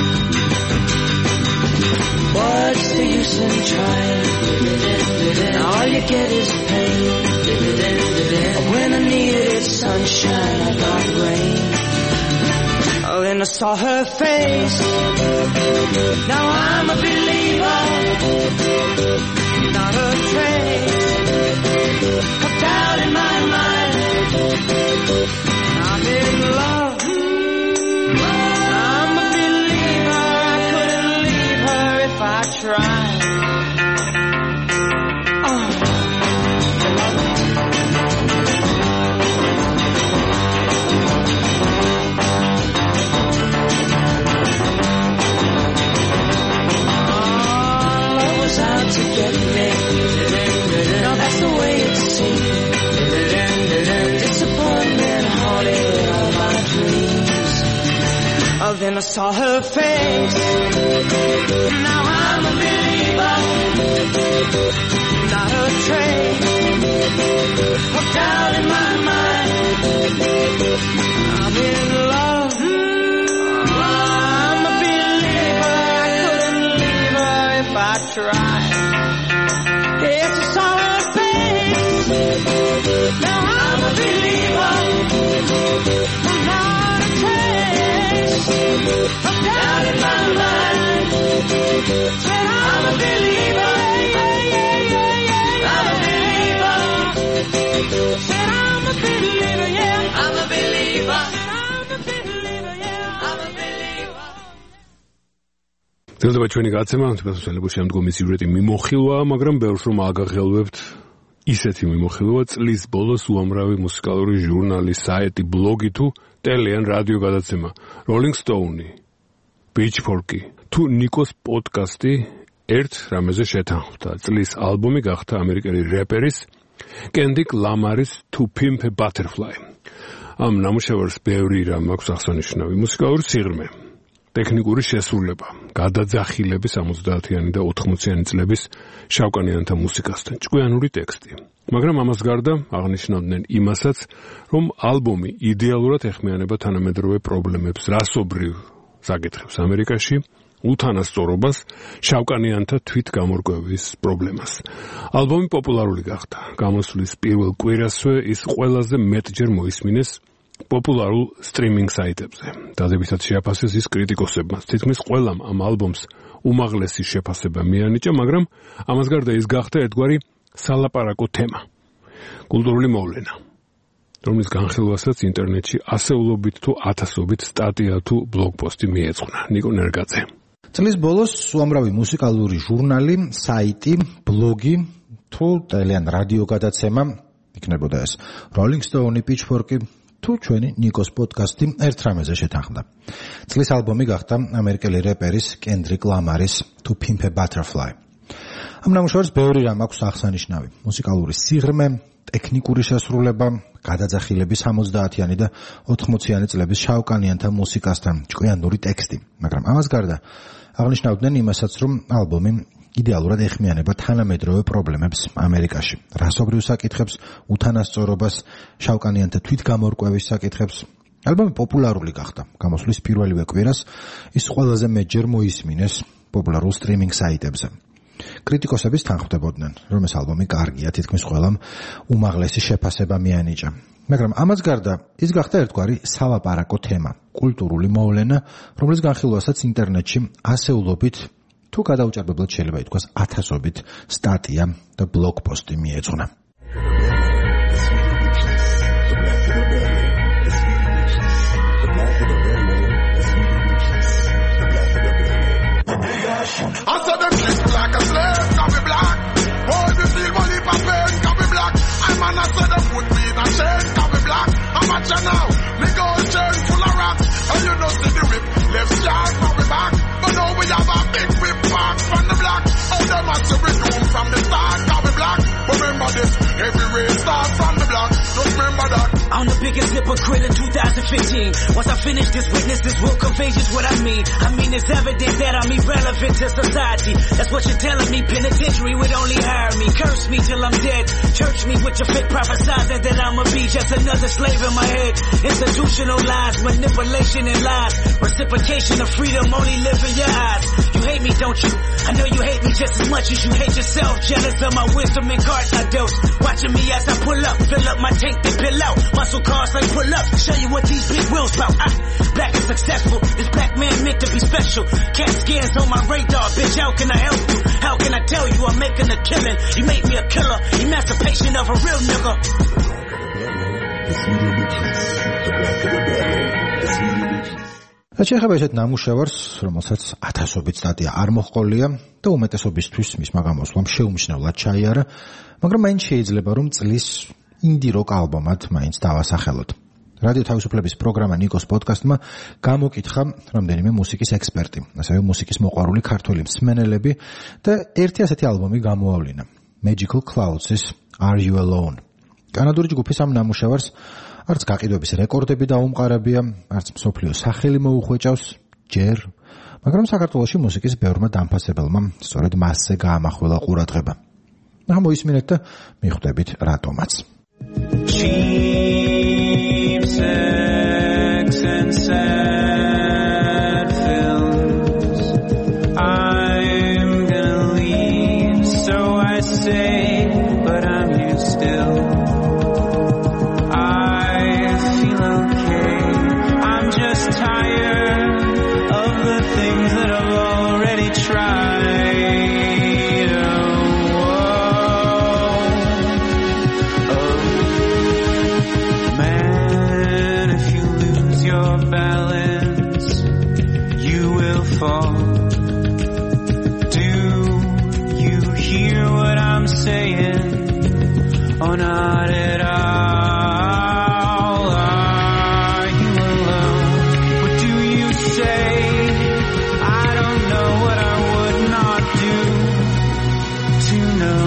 What's the use in trying? All you get is pain. When I needed sunshine, I got rain. Oh, then I saw her face. Now I'm a believer. Not a trace of doubt in my mind. I'm in love. I'm a believer. I couldn't leave her if I tried. Oh. Love was out to get me. Now that's the way it seemed. Disappointment haunted all my dreams. Oh, then I saw her face. Now I'm a believer. Not a trace of doubt in my mind. I'm in love. I'm a believer. I couldn't leave her if I tried. Yes, I saw her face. Now I'm a believer. Not a trace of doubt in my mind. Said I'm a believer. I'm a believer. Said I'm a believer. Yeah, I'm a believer. I'm a believer. Yeah, I'm a believer. ძელდება ჩვენი გაცემა, თვითონ შემდგომი სიუჟეტი მიმოხილვა, მაგრამ ბევრს რომ აგაღელვებთ ისეთი მიმოხილვა წლის ბოლოს უამრავი მუსიკალური ჟურნალი, საიტი, ბლოგი თუ ტელე ან რადიო გადაცემა, Rolling Stone, Pitchfork თუ ნიკოს პოდკასტი ერთ რამეზე შეთანხმდა. წლის ალბომი გახდა ამერიკელი რეპერის Kendrick Lamaris To Pimp a Butterfly. ამ ნამუშევარს ბევრი რამ აქვს აღსანიშნავი: მუსიკალური სიღრმე, ტექნიკური შესრულება, გადაძახილები სამოცდაათიანი და ოთხმოციანი წლების შავკანიანთა მუსიკასთან, ჭკვიანური ტექსტი. მაგრამ ამას გარდა აღნიშნავდნენ იმასაც, რომ ალბომი იდეალურად ეხმიანება თანამედროვე პრობლემებს, რასობრივ საკითხებს ამერიკაში, უთანასწორობას, შავკანიანთა თვითგამორკვევის პრობლემას. ალბომი პოპულარული გახდა. გამოსვლის პირველ კვირასვე ის ყველაზე მეტჯერ მოისმინეს პოპულარულ სტრიმინგ საიტებზე. დადებითად შეაფასეს ის კრიტიკოსებმა. თითქმის ყველამ ამ ალბომს უმაღლესი შეფასება მიანიჭა, მაგრამ ამას გარდა ის გახდა ერთგვარი სალაპარაკო თემა, კულტურული მოვლენა, რომლის განხილვასაც ინტერნეტში ასეულობით თუ ათასობით სტატია თუ ბლოგპოსტი მიეძღვნა. ნიკო ნერგაძე. წლის ბოლოს უამრავი მუსიკალური ჟურნალი, საიტი, ბლოგი თუ ტელე ან რადიო გადაცემა, იქნებოდა ეს Rolling Stone, Pitchfork, თუ ჩვენი ნიკოს პოდკასტი ერთ რამეზე შეთანხმდა. წლის ალბომი გახდა ამერიკელი რეპერის კენდრიკ ლამარის To Pimp a Butterfly. ამ ნამუშევარს ბევრი რამ აქვს აღსანიშნავი. მუსიკალური სიღრმე, ტექნიკური შესრულება, გადაძახილების ორმოცდაათიანი და ოთხმოციანი წლების შავკანიანთა მუსიკასთან ჭკვიანური ტექსტი. მაგრამ ამას გარდა აღნიშნავდნენ იმასაც, რომ ალბომი იდეალურად ეხმიანება თანამედროვე პრობლემებს ამერიკაში. რასობრივ საკითხებს, უთანასწორობას, შავკანიანთა თვითგამორკვევის საკითხებს. ალბომი პოპულარული გახდა. გამოსვლის პირველივე კვირას ის ყველაზე მეტჯერ მოისმინეს პოპულარულ სტრიმინგ საიტებზე. კრიტიკოსების თანხმდებოდნენ, რომ ეს ალბომი კარგია, თითქმის ყველამ უმაღლესი შეფასება მიანიჭა. მაგრამ ამას გარდა ის გახდა ერთგვარი სალაპარაკო თემა, კულტურული მოვლენა, რომლის განხილვასაც ინტერნეტში ასეულობით თუ გადაუჭარბებლად შეიძლება ითქვას ათასობით სტატია და ბლოგპოსტი მიეძღვნა. I'm the biggest hypocrite in two thousand fifteen. Once I finish this witness, this will convey just what I mean. I mean, it's evident that I'm irrelevant to society. That's what you're telling me. Penitentiary would only hire me. Curse me till I'm dead. Church me with your fake prophesizing that I'ma be just another slave in my head. Institutional lies, manipulation and lies. Reciprocation of freedom only live in your eyes. You hate me, don't you? I know you hate me just as much as you hate yourself. Jealous of my wisdom and cards I dose. Watching me as I pull up, fill up my tank, then pill out. Muscle cars like pull up, show you what these big wheels about. Ah, black and successful, this black man meant to be special. Cat scans on my radar, bitch, how can I help you? How can I tell you I'm making a killing? You make me a killer, emancipation of a real nigga. შეეხება ესეთ ნამუშევარს, რომელსაც ათასობით სტატია არ მოჰყოლია და უმეტესობისთვის მისმა გამოსვლამ შეუმჩნევლად ჩაიარა, მაგრამ მაინც შეიძლება რომ წლის ინდი როკ ალბომად მაინც დავასახელოთ. რადიო თავისუფლების პროგრამა ნიკოს პოდკასტმა გამოკითხა რამდენიმე მუსიკის ექსპერტი, ასევე მუსიკის მოყვარული ქართველი მსმენელები და ერთი ასეთი ალბომი გამოავლინა. Magical Clouds-ის Are You Alone? კანადური ჯგუფის ამ ნამუშევარს არც გაყიდვების რეკორდები დაუმყარებია, არც მსოფლიო სახელი მოუხვეჭავს ჯერ, მაგრამ საქართველოში მუსიკის ბევრმა დამფასებელმა სწორედ მასზე გაამახვილა ყურადღება. ახლა მოისმინეთ და მიხვდებით რატომაც. Cheap sex and sad films. I'm gonna leave, so I say, but I'm here still. I feel okay. I'm just tired of the things that I've already tried. Oh, oh. Man, if you lose your balance, you will fall. Do you hear what I'm saying? Oh, not at all. Are you alone? What do you say? I don't know what I would not do to know.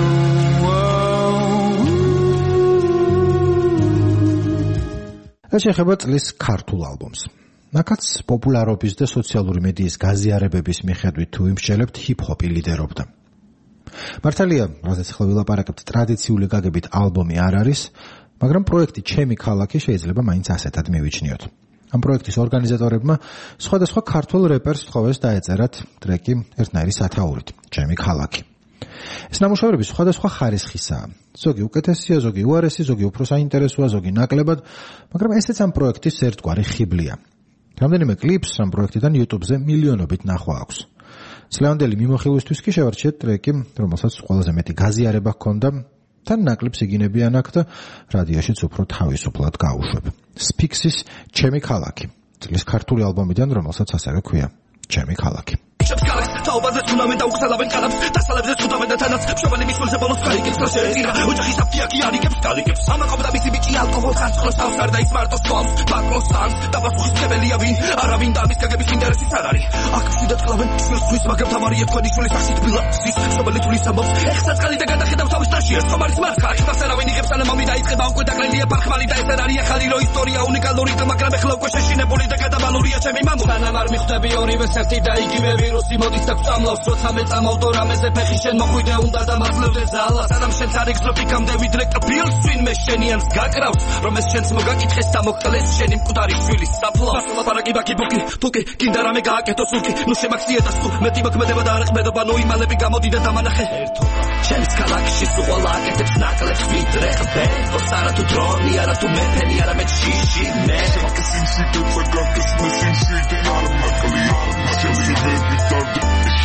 შეეხება წლის ქართულ ალბომს. ნაკაც პოპულარობის და სოციალური მედიის გაზიარებების მიხედვით თუ იმსჯელებთ, ჰიპ-ჰოპი ლიდერობდა. მართალია, რაზეც ახლა ვილაპარაკებთ, ტრადიციული გაგებით ალბომი არ არის, მაგრამ პროექტი ჩემი ქალაქი შეიძლება მაინც ასეთად მივიჩნიოთ. ამ პროექტის ორგანიზატორებმა სხვადასხვა ქართულ რეპერს თხოვეს დაეწერათ ტრეკი ერთნაირი სათაურით, ჩემი ქალაქი. ეს ნამუშევრები სხვადასხვა ხარისხისაა. ზოგი უკეთესია, ზოგი უარესი, ზოგი უფრო საინტერესოა, ზოგი ნაკლებად, მაგრამ ესეც ამ პროექტის ერთგვარი ხიბლია. რამდენიმე კლიპს ამ პროექტიდან YouTube-ზე მილიონობით ნახვა აქვს. წლევანდელი მიმოხილვისთვის კი შევარჩიეთ ტრეკი, რომელსაც ყველაზე მეტი გაზიარება ჰქონდა, თან ნაკლებს იგინებიან აქ და რადიოშიც უფრო თავისუფლად გაუშვებ. Spix-ის ჩემი ქალაქი. წლის ქართული ალბომიდან, რომელსაც ასევე ქვია ჩემი ქალაქი. თაობაზე თუნდამენ და უხსალავენ კალამს დასალებზე ცუდავენ და თანაც მშობელი მისულზე ბოლოს კარიგებს რა შეეწირა ოჯახის აფთიაკი არიგებს კალიგებს ამაყობდა მისი ბიჭი ალკოჰოლს ხანძროს თავს არ და ის მარტო სვამს ბაკლოს სანს დაპასუხისმგებელია ვინ არავინ და ამის გაგების ინტერესის არ არის აქ მშვიდად კლავენ შვილს მაგრამ თავარია თქვენი შვილის სახით ბილანსის სობელი თulis ამბობს ეხლა წყალი და გადახედავ თავის ნაშიერს ხომ არის მარხა ხიფას არავინ იღებს ან მომი დაიწყება უკვე დაკლენია პარხმალი და ეს არ არის ახალი რო ისტორია უნიკალური და მაგრამ ეხლა უკვე შეშინებული და გადაბალურია ჩემი მამული სანამ არ მიხვდები ორივე ერთი და იგივე ვირუსი მოდის და გწამლავს როცა მეწამავ რამეზე ფეხი შენ მოხვიდე უნდა და მაძლევდე ზალა სანამ შენც არ ეგზოტიკამდე ვიდრე კბილს ვინმე შენიანს გაკრავს რომ ეს შენც მოგაკითხეს და მოკლეს შენი მკვდარი შვილის საფლავს ლაპარაკი ბაკი ბუკი თუკი კიდე რამე გააკეთო სულკი ნუ შემაქცია და სულ მეტი მოქმედება და არყმედობა ნუ იმალები გამოდიდა დამანახე ჩემს ქალაქში სულ ყველა აკეთებს ნაკლებს ვიდრე ხბეთოს არა თუ დრონი არა თუ მეფენი არა მე შიში მე სიმსი და გაკეთებს მე სიმსი და არ მაკლი ჩემს ვებიტარდი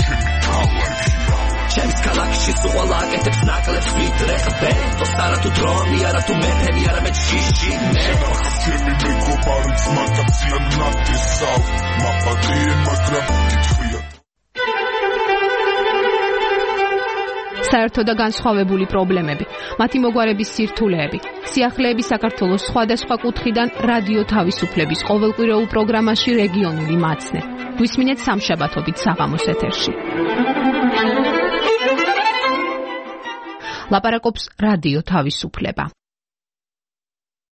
ჩემს ქალაქში სულ ყველა აკეთებს ნაკლებს ვიდრე ხბეთოს არა თუ დრონი არა თუ მეფენი არა მე შიში მე ჩემი მეგობარიც მაგაცია ნატისავ მაპატიე მაგრამ კითხია საერთო და განსხვავებული პრობლემები, მათი მოგვარების სირთულეები, სიახლეები საქართველოს სხვადასხვა კუთხიდან რადიო თავისუფლების ყოველკვირეულ პროგრამაში რეგიონული მაცნე. გვისმინეთ სამშაბათობით საღამოს ეთერში. ლაპარაკობს რადიო თავისუფლება.